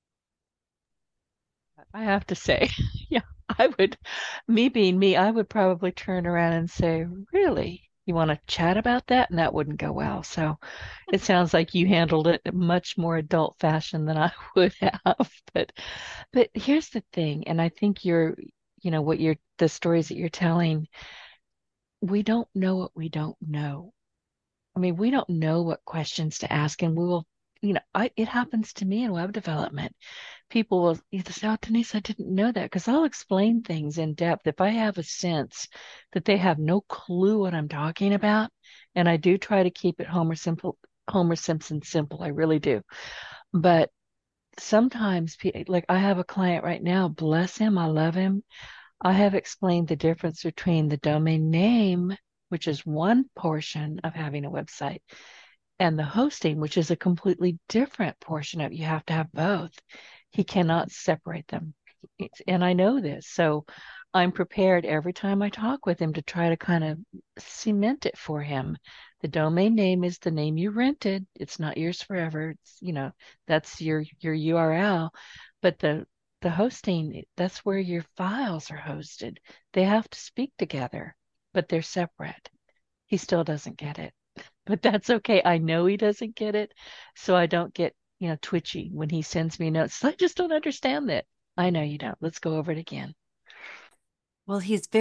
Speaker 2: I have to say, yeah, I would, me being me, I would probably turn around and say, really? You want to chat about that? And that wouldn't go well. So it sounds like you handled it in a much more adult fashion than I would have. But here's the thing, and I think what the stories that you're telling, we don't know what we don't know. I mean, we don't know what questions to ask, and we will, it happens to me in web development. People will either say, "Oh, Denise, I didn't know that," because I'll explain things in depth if I have a sense that they have no clue what I'm talking about, and I do try to keep it Homer Simpson simple. I really do. But sometimes, like I have a client right now, bless him, I love him. I have explained the difference between the domain name, which is one portion of having a website, and the hosting, which is a completely different portion of it. You have to have both. He cannot separate them. And I know this. So I'm prepared every time I talk with him to try to kind of cement it for him. The domain name is the name you rented. It's not yours forever. That's your URL. But the hosting, that's where your files are hosted. They have to speak together, but they're separate. He still doesn't get it, but that's okay. I know he doesn't get it, so I don't get, twitchy when he sends me notes. I just don't understand that. I know you don't. Let's go over it again.
Speaker 3: Well,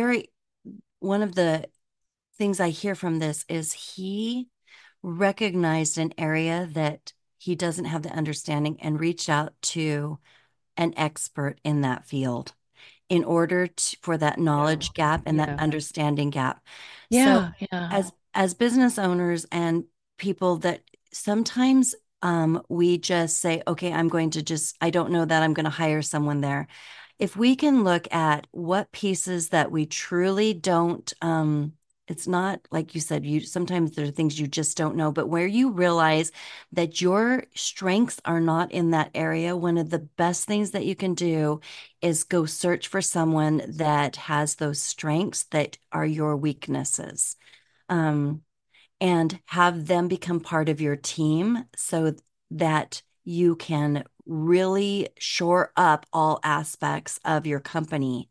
Speaker 3: one of the things I hear from this is he recognized an area that he doesn't have the understanding and reached out to an expert in that field in order for that knowledge gap and that
Speaker 2: Yeah.
Speaker 3: understanding gap. So
Speaker 2: Yeah.
Speaker 3: as business owners and people that sometimes we just say, okay, I don't know that, I'm going to hire someone there. If we can look at what pieces that we truly don't, it's not like you said, sometimes there are things you just don't know, but where you realize that your strengths are not in that area, one of the best things that you can do is go search for someone that has those strengths that are your weaknesses. And have them become part of your team so that you can really shore up all aspects of your company.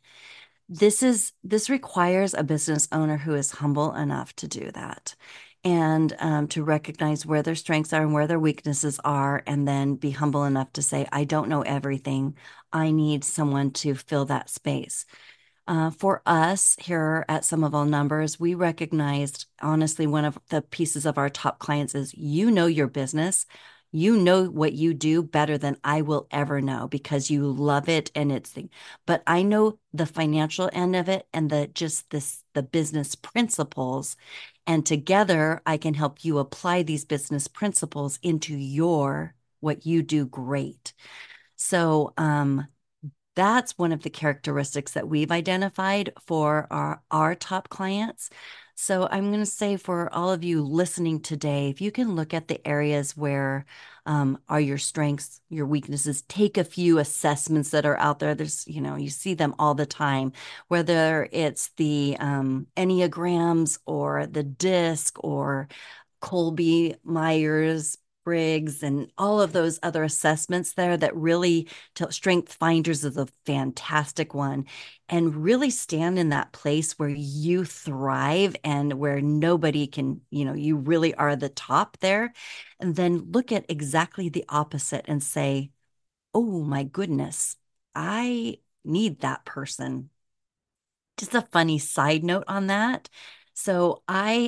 Speaker 3: This requires a business owner who is humble enough to do that and to recognize where their strengths are and where their weaknesses are, and then be humble enough to say, I don't know everything. I need someone to fill that space. For us here at Sum of All Numbers, we recognized, honestly, one of the pieces of our top clients is you know your business. You know what you do better than I will ever know because you love it and but I know the financial end of it and the business principles. And together I can help you apply these business principles into what you do great. So, that's one of the characteristics that we've identified for our top clients. So I'm going to say for all of you listening today, if you can look at the areas where are your strengths, your weaknesses, take a few assessments that are out there. You see them all the time, whether it's the Enneagrams or the DISC or Colby Myers Briggs and all of those other assessments there that really Strength Finders is a fantastic one, and really stand in that place where you thrive and where nobody can, you really are the top there. And then look at exactly the opposite and say, oh my goodness, I need that person. Just a funny side note on that. So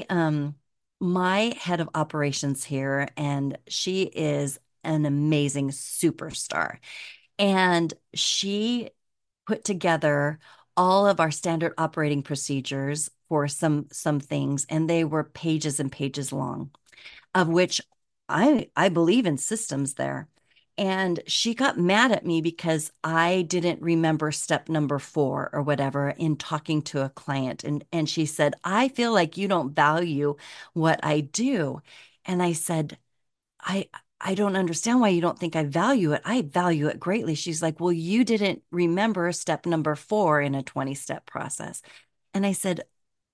Speaker 3: my head of operations here, and she is an amazing superstar. And she put together all of our standard operating procedures for some things, and they were pages and pages long, of which I believe in systems there. And she got mad at me because I didn't remember step number 4 or whatever in talking to a client. And she said, I feel like you don't value what I do. And I said, I I don't understand why you don't think I value it. I value it greatly. She's like, well, you didn't remember step number 4 in a 20-step process. And I said,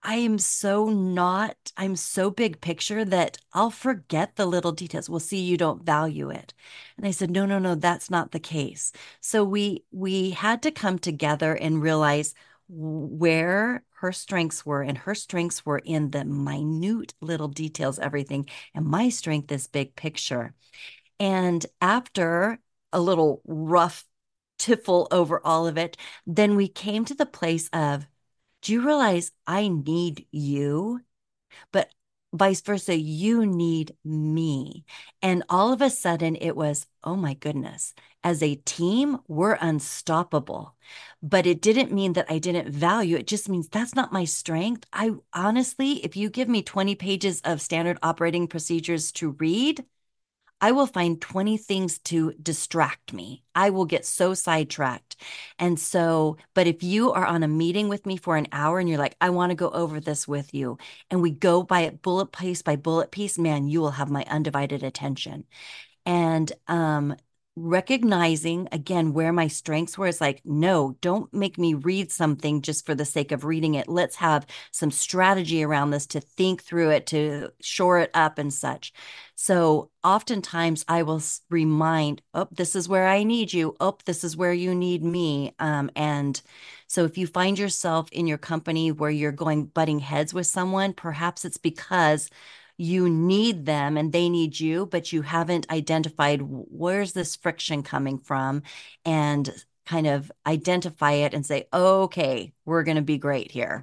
Speaker 3: I'm so big picture that I'll forget the little details. Well, see, you don't value it. And I said, no, no, no, that's not the case. So we had to come together and realize where her strengths were, and her strengths were in the minute little details, everything. And my strength is big picture. And after a little rough tiffle over all of it, then we came to the place of, do you realize I need you? But vice versa, you need me. And all of a sudden, it was, oh my goodness, as a team, we're unstoppable. But it didn't mean that I didn't value it. Just means that's not my strength. I honestly, if you give me 20 pages of standard operating procedures to read, I will find 20 things to distract me. I will get so sidetracked. And so, but if you are on a meeting with me for an hour and you're like, I want to go over this with you, and we go by it bullet piece by bullet piece, man, you will have my undivided attention. And recognizing again where my strengths were, is like, no, don't make me read something just for the sake of reading it. Let's have some strategy around this, to think through it, to shore it up and such. So oftentimes I will remind, oh, this is where I need you. Oh, this is where you need me. And so if you find yourself in your company where you're going butting heads with someone, perhaps it's because you need them and they need you, but you haven't identified where's this friction coming from, and kind of identify it and say, okay, we're going to be great here.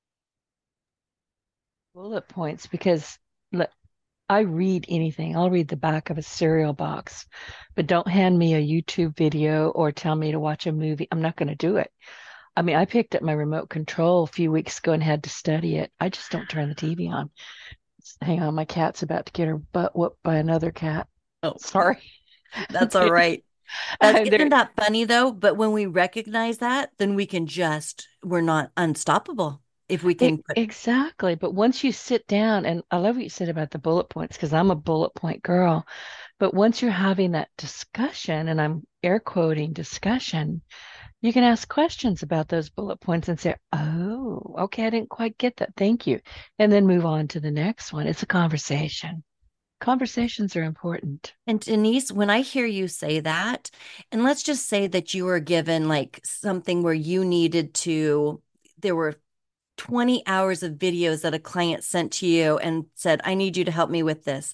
Speaker 2: Bullet points, because look, I read anything. I'll read the back of a cereal box, but don't hand me a YouTube video or tell me to watch a movie. I'm not going to do it. I mean, I picked up my remote control a few weeks ago and had to study it. I just don't turn the TV on. Hang on, my cat's about to get her butt whooped by another cat.
Speaker 3: Oh,
Speaker 2: Sorry.
Speaker 3: that's all right. That's, isn't
Speaker 2: There,
Speaker 3: that funny though? But when we recognize that, then we're not unstoppable if we can put.
Speaker 2: exactly. But once you sit down, and I love what you said about the bullet points, because I'm a bullet point girl. But once you're having that discussion, and I'm air quoting discussion, you can ask questions about those bullet points and say, oh, okay, I didn't quite get that. Thank you. And then move on to the next one. It's a conversation. Conversations are important.
Speaker 3: And Denise, when I hear you say that, and let's just say that you were given like something where you needed to, there were 20 hours of videos that a client sent to you and said, I need you to help me with this.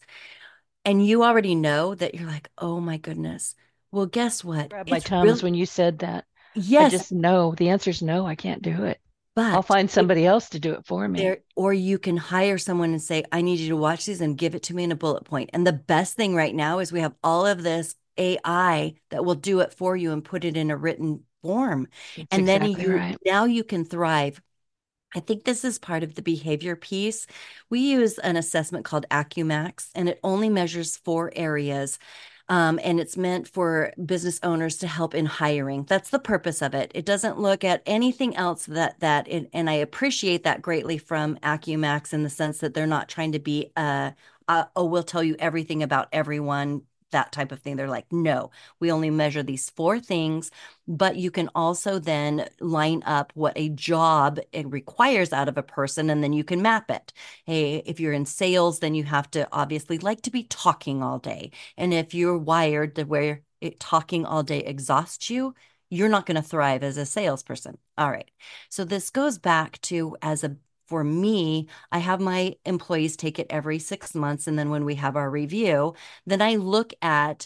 Speaker 3: And you already know that, you're like, oh my goodness. Well, guess what?
Speaker 2: Grab my
Speaker 3: It's
Speaker 2: Tums
Speaker 3: real.
Speaker 2: when you said that. I
Speaker 3: Yes,
Speaker 2: just know the answer is no, I can't do it. I'll
Speaker 3: but
Speaker 2: find somebody else to do it for me.
Speaker 3: there, or you can hire someone and say, I need you to watch these and give it to me in a bullet point. And the best thing right now is we have all of this AI that will do it for you and put it in a written form.
Speaker 2: That's
Speaker 3: And then
Speaker 2: exactly right.
Speaker 3: now you can thrive. I think this is part of the behavior piece. We use an assessment called AccuMax, and it only measures 4 areas. And it's meant for business owners to help in hiring. That's the purpose of it. It doesn't look at anything else and I appreciate that greatly from AccuMax, in the sense that they're not trying to be oh, we'll tell you everything about everyone, that type of thing. They're like, no, we only measure these 4 things, but you can also then line up what a job it requires out of a person, and then you can map it. Hey, if you're in sales, then you have to obviously like to be talking all day. And if you're wired to where talking all day exhausts you, you're not going to thrive as a salesperson. All right. So this goes back to, for me, I have my employees take it every 6 months. And then when we have our review, then I look at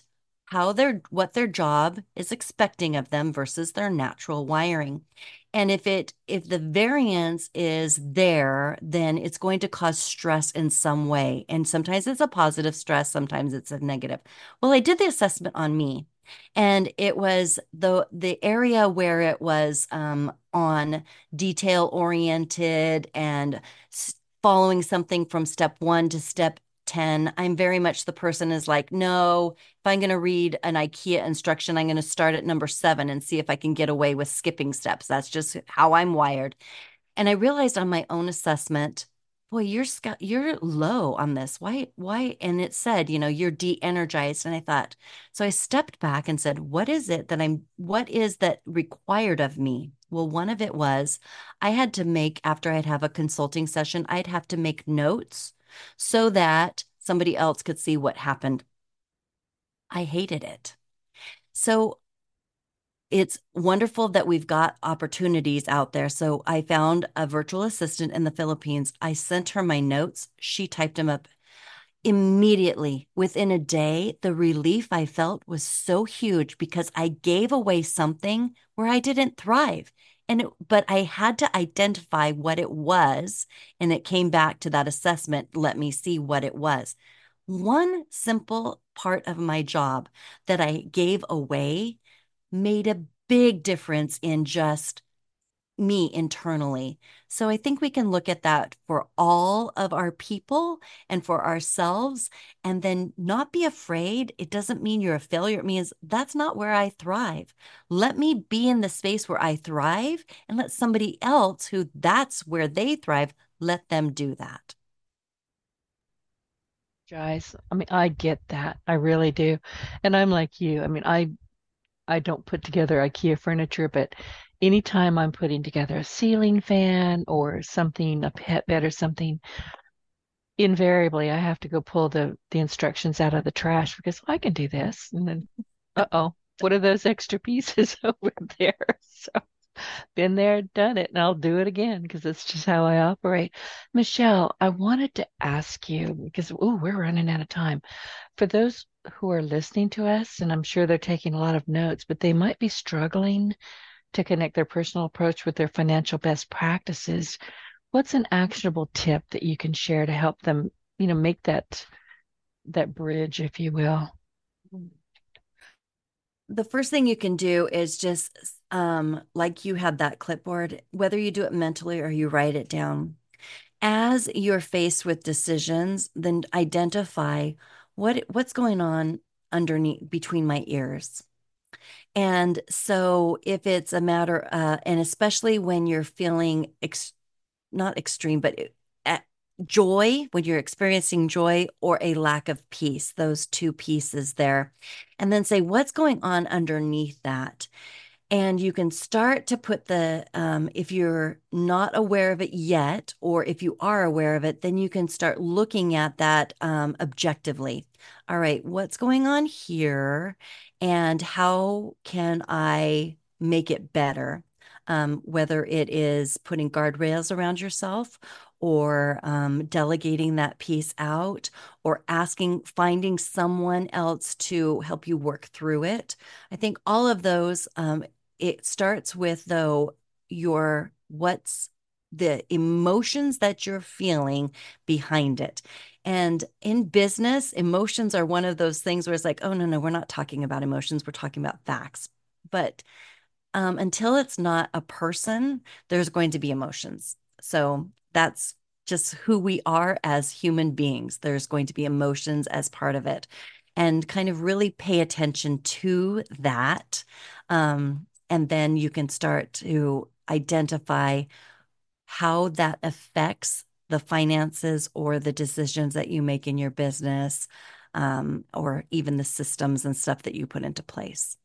Speaker 3: what their job is expecting of them versus their natural wiring. And if the variance is there, then it's going to cause stress in some way. And sometimes it's a positive stress, sometimes it's a negative. Well, I did the assessment on me, and it was the area where it was on detail oriented and following something from step 1 to step 10. I'm very much the person is like, no, if I'm going to read an IKEA instruction, I'm going to start at number 7 and see if I can get away with skipping steps. That's just how I'm wired. And I realized on my own assessment, boy, you're low on this. Why? And it said, you're de-energized. And I thought, so I stepped back and said, what is that required of me? Well, one of it was I had to make, after I'd have a consulting session, I'd have to make notes so that somebody else could see what happened. I hated it. So it's wonderful that we've got opportunities out there. So I found a virtual assistant in the Philippines. I sent her my notes. She typed them up immediately. Within a day, the relief I felt was so huge because I gave away something where I didn't thrive. But I had to identify what it was, and it came back to that assessment. Let me see what it was. One simple part of my job that I gave away made a big difference in just me internally. So I think we can look at that for all of our people and for ourselves, and then not be afraid. It doesn't mean you're a failure. It means that's not where I thrive. Let me be in the space where I thrive, and let somebody else who that's where they thrive, let them do that.
Speaker 2: Guys, I mean, I get that. I really do. And I'm like you. I mean, I don't put together IKEA furniture, but anytime I'm putting together a ceiling fan or something, a pet bed or something, invariably I have to go pull the instructions out of the trash because I can do this. And then, uh-oh, what are those extra pieces over there? So been there, done it, and I'll do it again because it's just how I operate. Michelle, I wanted to ask you because, we're running out of time. For those who are listening to us, and I'm sure they're taking a lot of notes, but they might be struggling to connect their personal approach with their financial best practices. What's an actionable tip that you can share to help them, make that bridge, if you will?
Speaker 3: The first thing you can do is just like you had that clipboard, whether you do it mentally or you write it down. As you're faced with decisions, then identify what's going on underneath between my ears. And so if it's a matter, and especially when you're feeling not extreme, but joy, when you're experiencing joy or a lack of peace, those two pieces there, and then say, what's going on underneath that? And you can start to put if you're not aware of it yet, or if you are aware of it, then you can start looking at that objectively. All right, what's going on here? And how can I make it better? Whether it is putting guardrails around yourself or delegating that piece out or finding someone else to help you work through it. I think all of those, it starts with, though, what's the emotions that you're feeling behind it. And in business, emotions are one of those things where it's like, oh, no, we're not talking about emotions. We're talking about facts. But until it's not a person, there's going to be emotions. So that's just who we are as human beings. There's going to be emotions as part of it, and kind of really pay attention to that. And then you can start to identify how that affects the finances or the decisions that you make in your business, or even the systems and stuff that you put into place.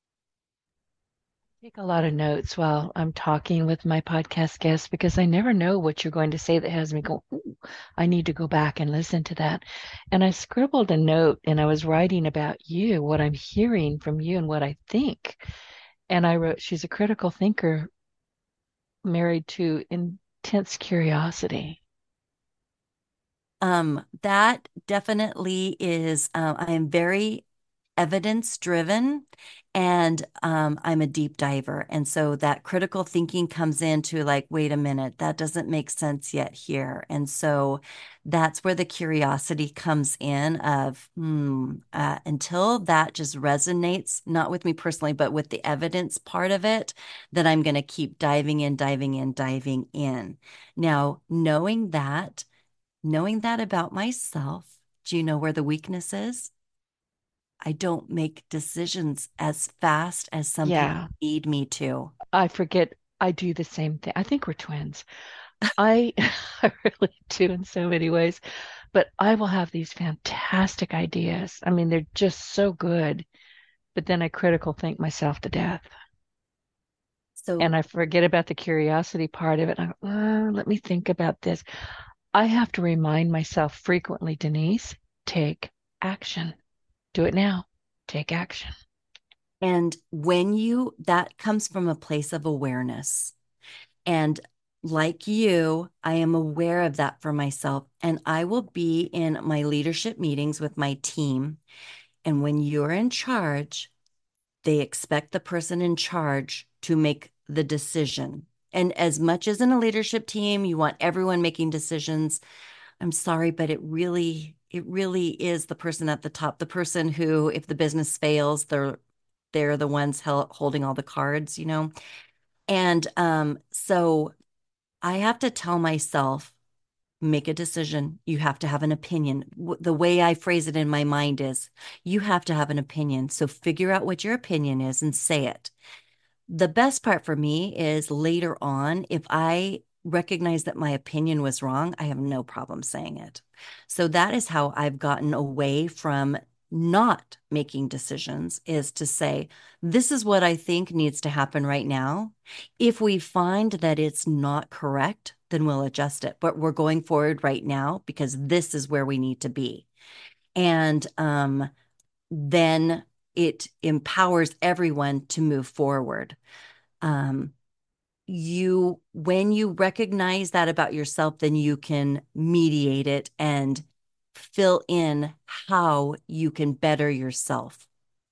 Speaker 2: Take a lot of notes while I'm talking with my podcast guests because I never know what you're going to say that has me go, ooh, I need to go back and listen to that. And I scribbled a note and I was writing about you, what I'm hearing from you and what I think. And I wrote, she's a critical thinker married to intense curiosity.
Speaker 3: That definitely is, I am very evidence driven, and I'm a deep diver. And so that critical thinking comes into like, wait a minute, that doesn't make sense yet here. And so that's where the curiosity comes in of, until that just resonates, not with me personally, but with the evidence part of it, that I'm going to keep diving in, diving in, diving in. Now, knowing that about myself, do you know where the weakness is? I don't make decisions as fast as some people
Speaker 2: Yeah,
Speaker 3: need me to.
Speaker 2: I forget. I do the same thing. I think we're twins. I I really do in so many ways, but I will have these fantastic ideas. I mean, they're just so good, but then I critical think myself to death. And
Speaker 3: So,
Speaker 2: I forget about the curiosity part of it. I go, let me think about this. I have to remind myself frequently, Denise, take action. Do it now. Take action.
Speaker 3: and when that comes from a place of awareness. And like you, I am aware of that for myself. And I will be in my leadership meetings with my team. And when you're in charge, they expect the person in charge to make the decision. And as much as in a leadership team, you want everyone making decisions. I'm sorry, but it really is the person at the top, the person who, if the business fails, they're the ones holding all the cards, you know? And so I have to tell myself, make a decision. You have to have an opinion. The way I phrase it in my mind is, you have to have an opinion. So figure out what your opinion is and say it. The best part for me is later on, if I recognize that my opinion was wrong, I have no problem saying it. So that is how I've gotten away from not making decisions, is to say, this is what I think needs to happen right now. If we find that it's not correct, then we'll adjust it. But we're going forward right now because this is where we need to be. And then it empowers everyone to move forward. Um, when you recognize that about yourself, then you can mediate it and fill in how you can better yourself.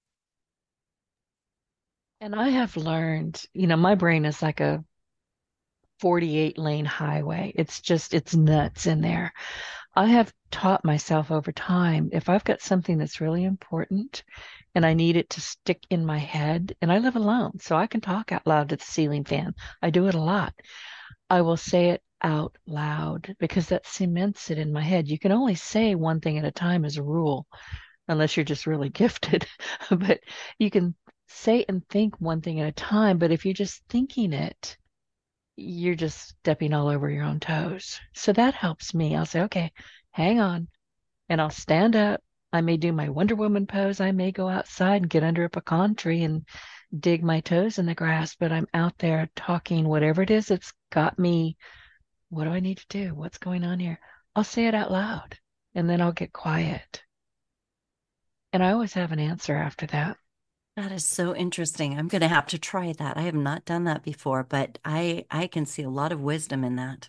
Speaker 2: And I have learned, my brain is like a 48 lane highway. It's nuts in there. I have taught myself over time, if I've got something that's really important and I need it to stick in my head, and I live alone, so I can talk out loud to the ceiling fan. I do it a lot. I will say it out loud because that cements it in my head. You can only say one thing at a time as a rule, unless you're just really gifted. But you can say and think one thing at a time. But if you're just thinking it, you're just stepping all over your own toes. So that helps me. I'll say, okay, hang on. And I'll stand up. I may do my Wonder Woman pose. I may go outside and get under a pecan tree and dig my toes in the grass, but I'm out there talking whatever it is that's got me. What do I need to do? What's going on here? I'll say it out loud and then I'll get quiet. And I always have an answer after that.
Speaker 3: That is so interesting. I'm going to have to try that. I have not done that before, but I can see a lot of wisdom in that.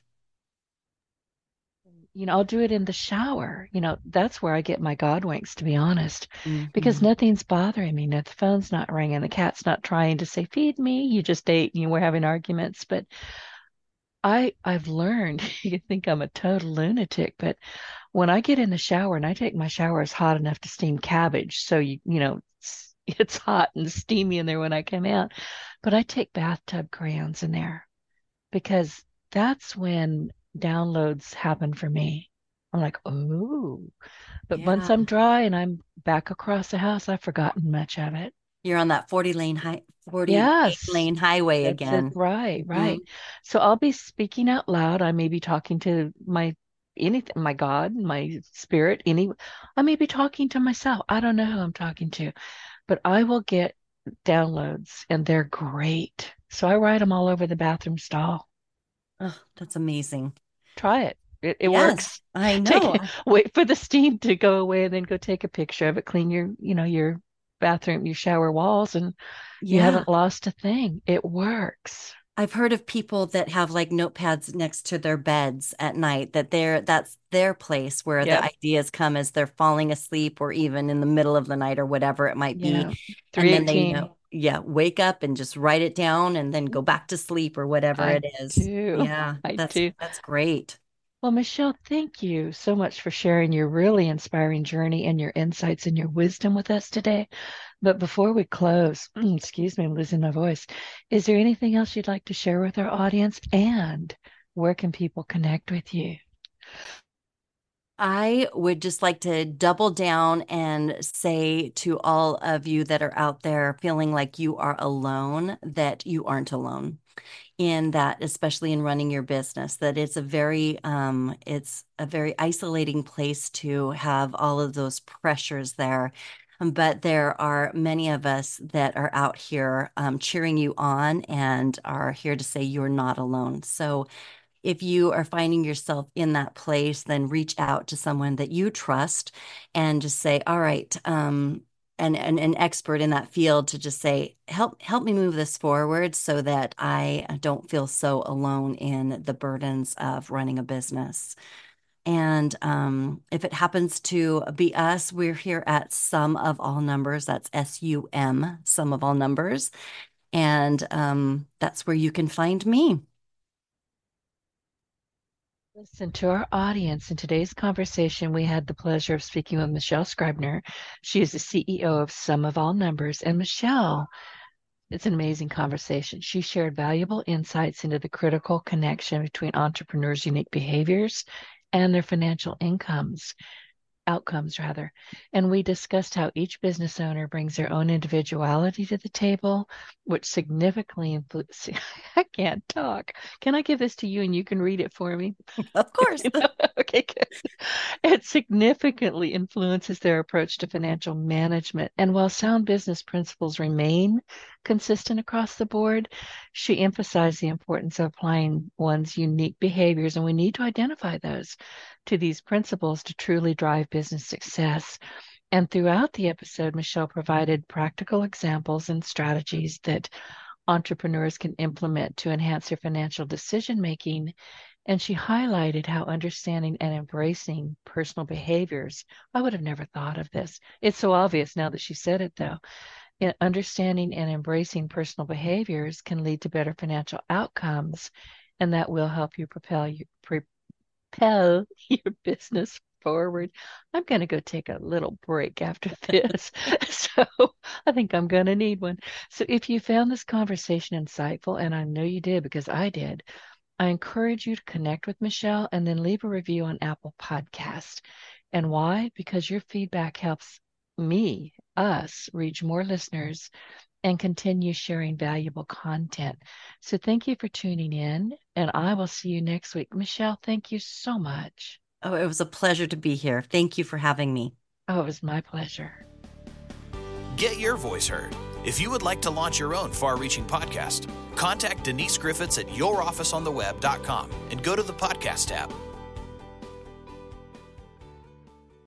Speaker 2: I'll do it in the shower. That's where I get my God winks, to be honest, because
Speaker 3: Mhm.
Speaker 2: nothing's bothering me. No, the phone's not ringing. The cat's not trying to say, feed me. You just ate. We're having arguments. But I've learned, you can think I'm a total lunatic, but when I get in the shower and I take my shower is hot enough to steam cabbage, so it's hot and steamy in there when I come out, but I take bathtub crayons in there because that's when downloads happen for me. I'm like, oh, but once
Speaker 3: Yeah.
Speaker 2: I'm dry and I'm back across the house, I've forgotten much of it.
Speaker 3: You're on that 48
Speaker 2: Yes,
Speaker 3: lane highway
Speaker 2: that's it.
Speaker 3: again.
Speaker 2: Right,
Speaker 3: Hmm.
Speaker 2: right. So I'll be speaking out loud. I may be talking to my God, my spirit, I may be talking to myself. I don't know who I'm talking to, but I will get downloads and they're great. So I write them all over the bathroom stall.
Speaker 3: Oh, that's amazing.
Speaker 2: Try it. It
Speaker 3: Yes,
Speaker 2: works.
Speaker 3: I
Speaker 2: Take
Speaker 3: know.
Speaker 2: wait for the steam to go away and then go take a picture of it. Clean your bathroom, your shower walls, and you
Speaker 3: Yeah.
Speaker 2: haven't lost a thing. It works.
Speaker 3: I've heard of people that have like notepads next to their beds at night, that's their place where the
Speaker 2: Yep.
Speaker 3: ideas come as they're falling asleep or even in the middle of the night or whatever it might
Speaker 2: Yeah.
Speaker 3: be. And then they
Speaker 2: 318.
Speaker 3: know, yeah, wake up and just write it down and then go back to sleep or whatever
Speaker 2: I
Speaker 3: it is.
Speaker 2: do.
Speaker 3: Yeah,
Speaker 2: I
Speaker 3: that's
Speaker 2: do.
Speaker 3: that's great.
Speaker 2: Well, Michelle, thank you so much for sharing your really inspiring journey and your insights and your wisdom with us today. But before we close, excuse me, I'm losing my voice. Is there anything else you'd like to share with our audience? And where can people connect with you?
Speaker 3: I would just like to double down and say to all of you that are out there feeling like you are alone, that you aren't alone in that, especially in running your business, that it's a very isolating place to have all of those pressures there. But there are many of us that are out here cheering you on and are here to say you're not alone. So if you are finding yourself in that place, then reach out to someone that you trust and just say, all right, and an expert in that field to just say, help me move this forward so that I don't feel so alone in the burdens of running a business. And if it happens to be us, we're here at Sum of All Numbers. That's SUM, Sum of All Numbers. And that's where you can find me.
Speaker 2: Listen, to our audience, in today's conversation, we had the pleasure of speaking with Michelle Scribner. She is the CEO of Sum of All Numbers. And Michelle, it's an amazing conversation. She shared valuable insights into the critical connection between entrepreneurs' unique behaviors and their financial outcomes rather. And we discussed how each business owner brings their own individuality to the table, which significantly influences. I can't talk. Can I give this to you and you can read it for me?
Speaker 3: Of course.
Speaker 2: Okay, good. It significantly influences their approach to financial management. And while sound business principles remain consistent across the board, she emphasized the importance of applying one's unique behaviors, and we need to identify those to these principles to truly drive business success. And throughout the episode, Michelle provided practical examples and strategies that entrepreneurs can implement to enhance their financial decision making. And she highlighted how understanding and embracing personal behaviors, I would have never thought of this. It's so obvious now that she said it, though. Understanding and embracing personal behaviors can lead to better financial outcomes, and that will help you propel your business forward. I'm going to go take a little break after this. So I think I'm going to need one. So if you found this conversation insightful, and I know you did because I did, I encourage you to connect with Michelle and then leave a review on Apple Podcast. And why? Because your feedback helps us reach more listeners and continue sharing valuable content. So thank you for tuning in, and I will see you next week. Michelle, thank you so much.
Speaker 3: Oh, it was a pleasure to be here. Thank you for having me.
Speaker 2: Oh, it was my pleasure.
Speaker 1: Get your voice heard. If you would like to launch your own far-reaching podcast, contact Denise Griffiths at yourofficeontheweb.com and go to the podcast tab.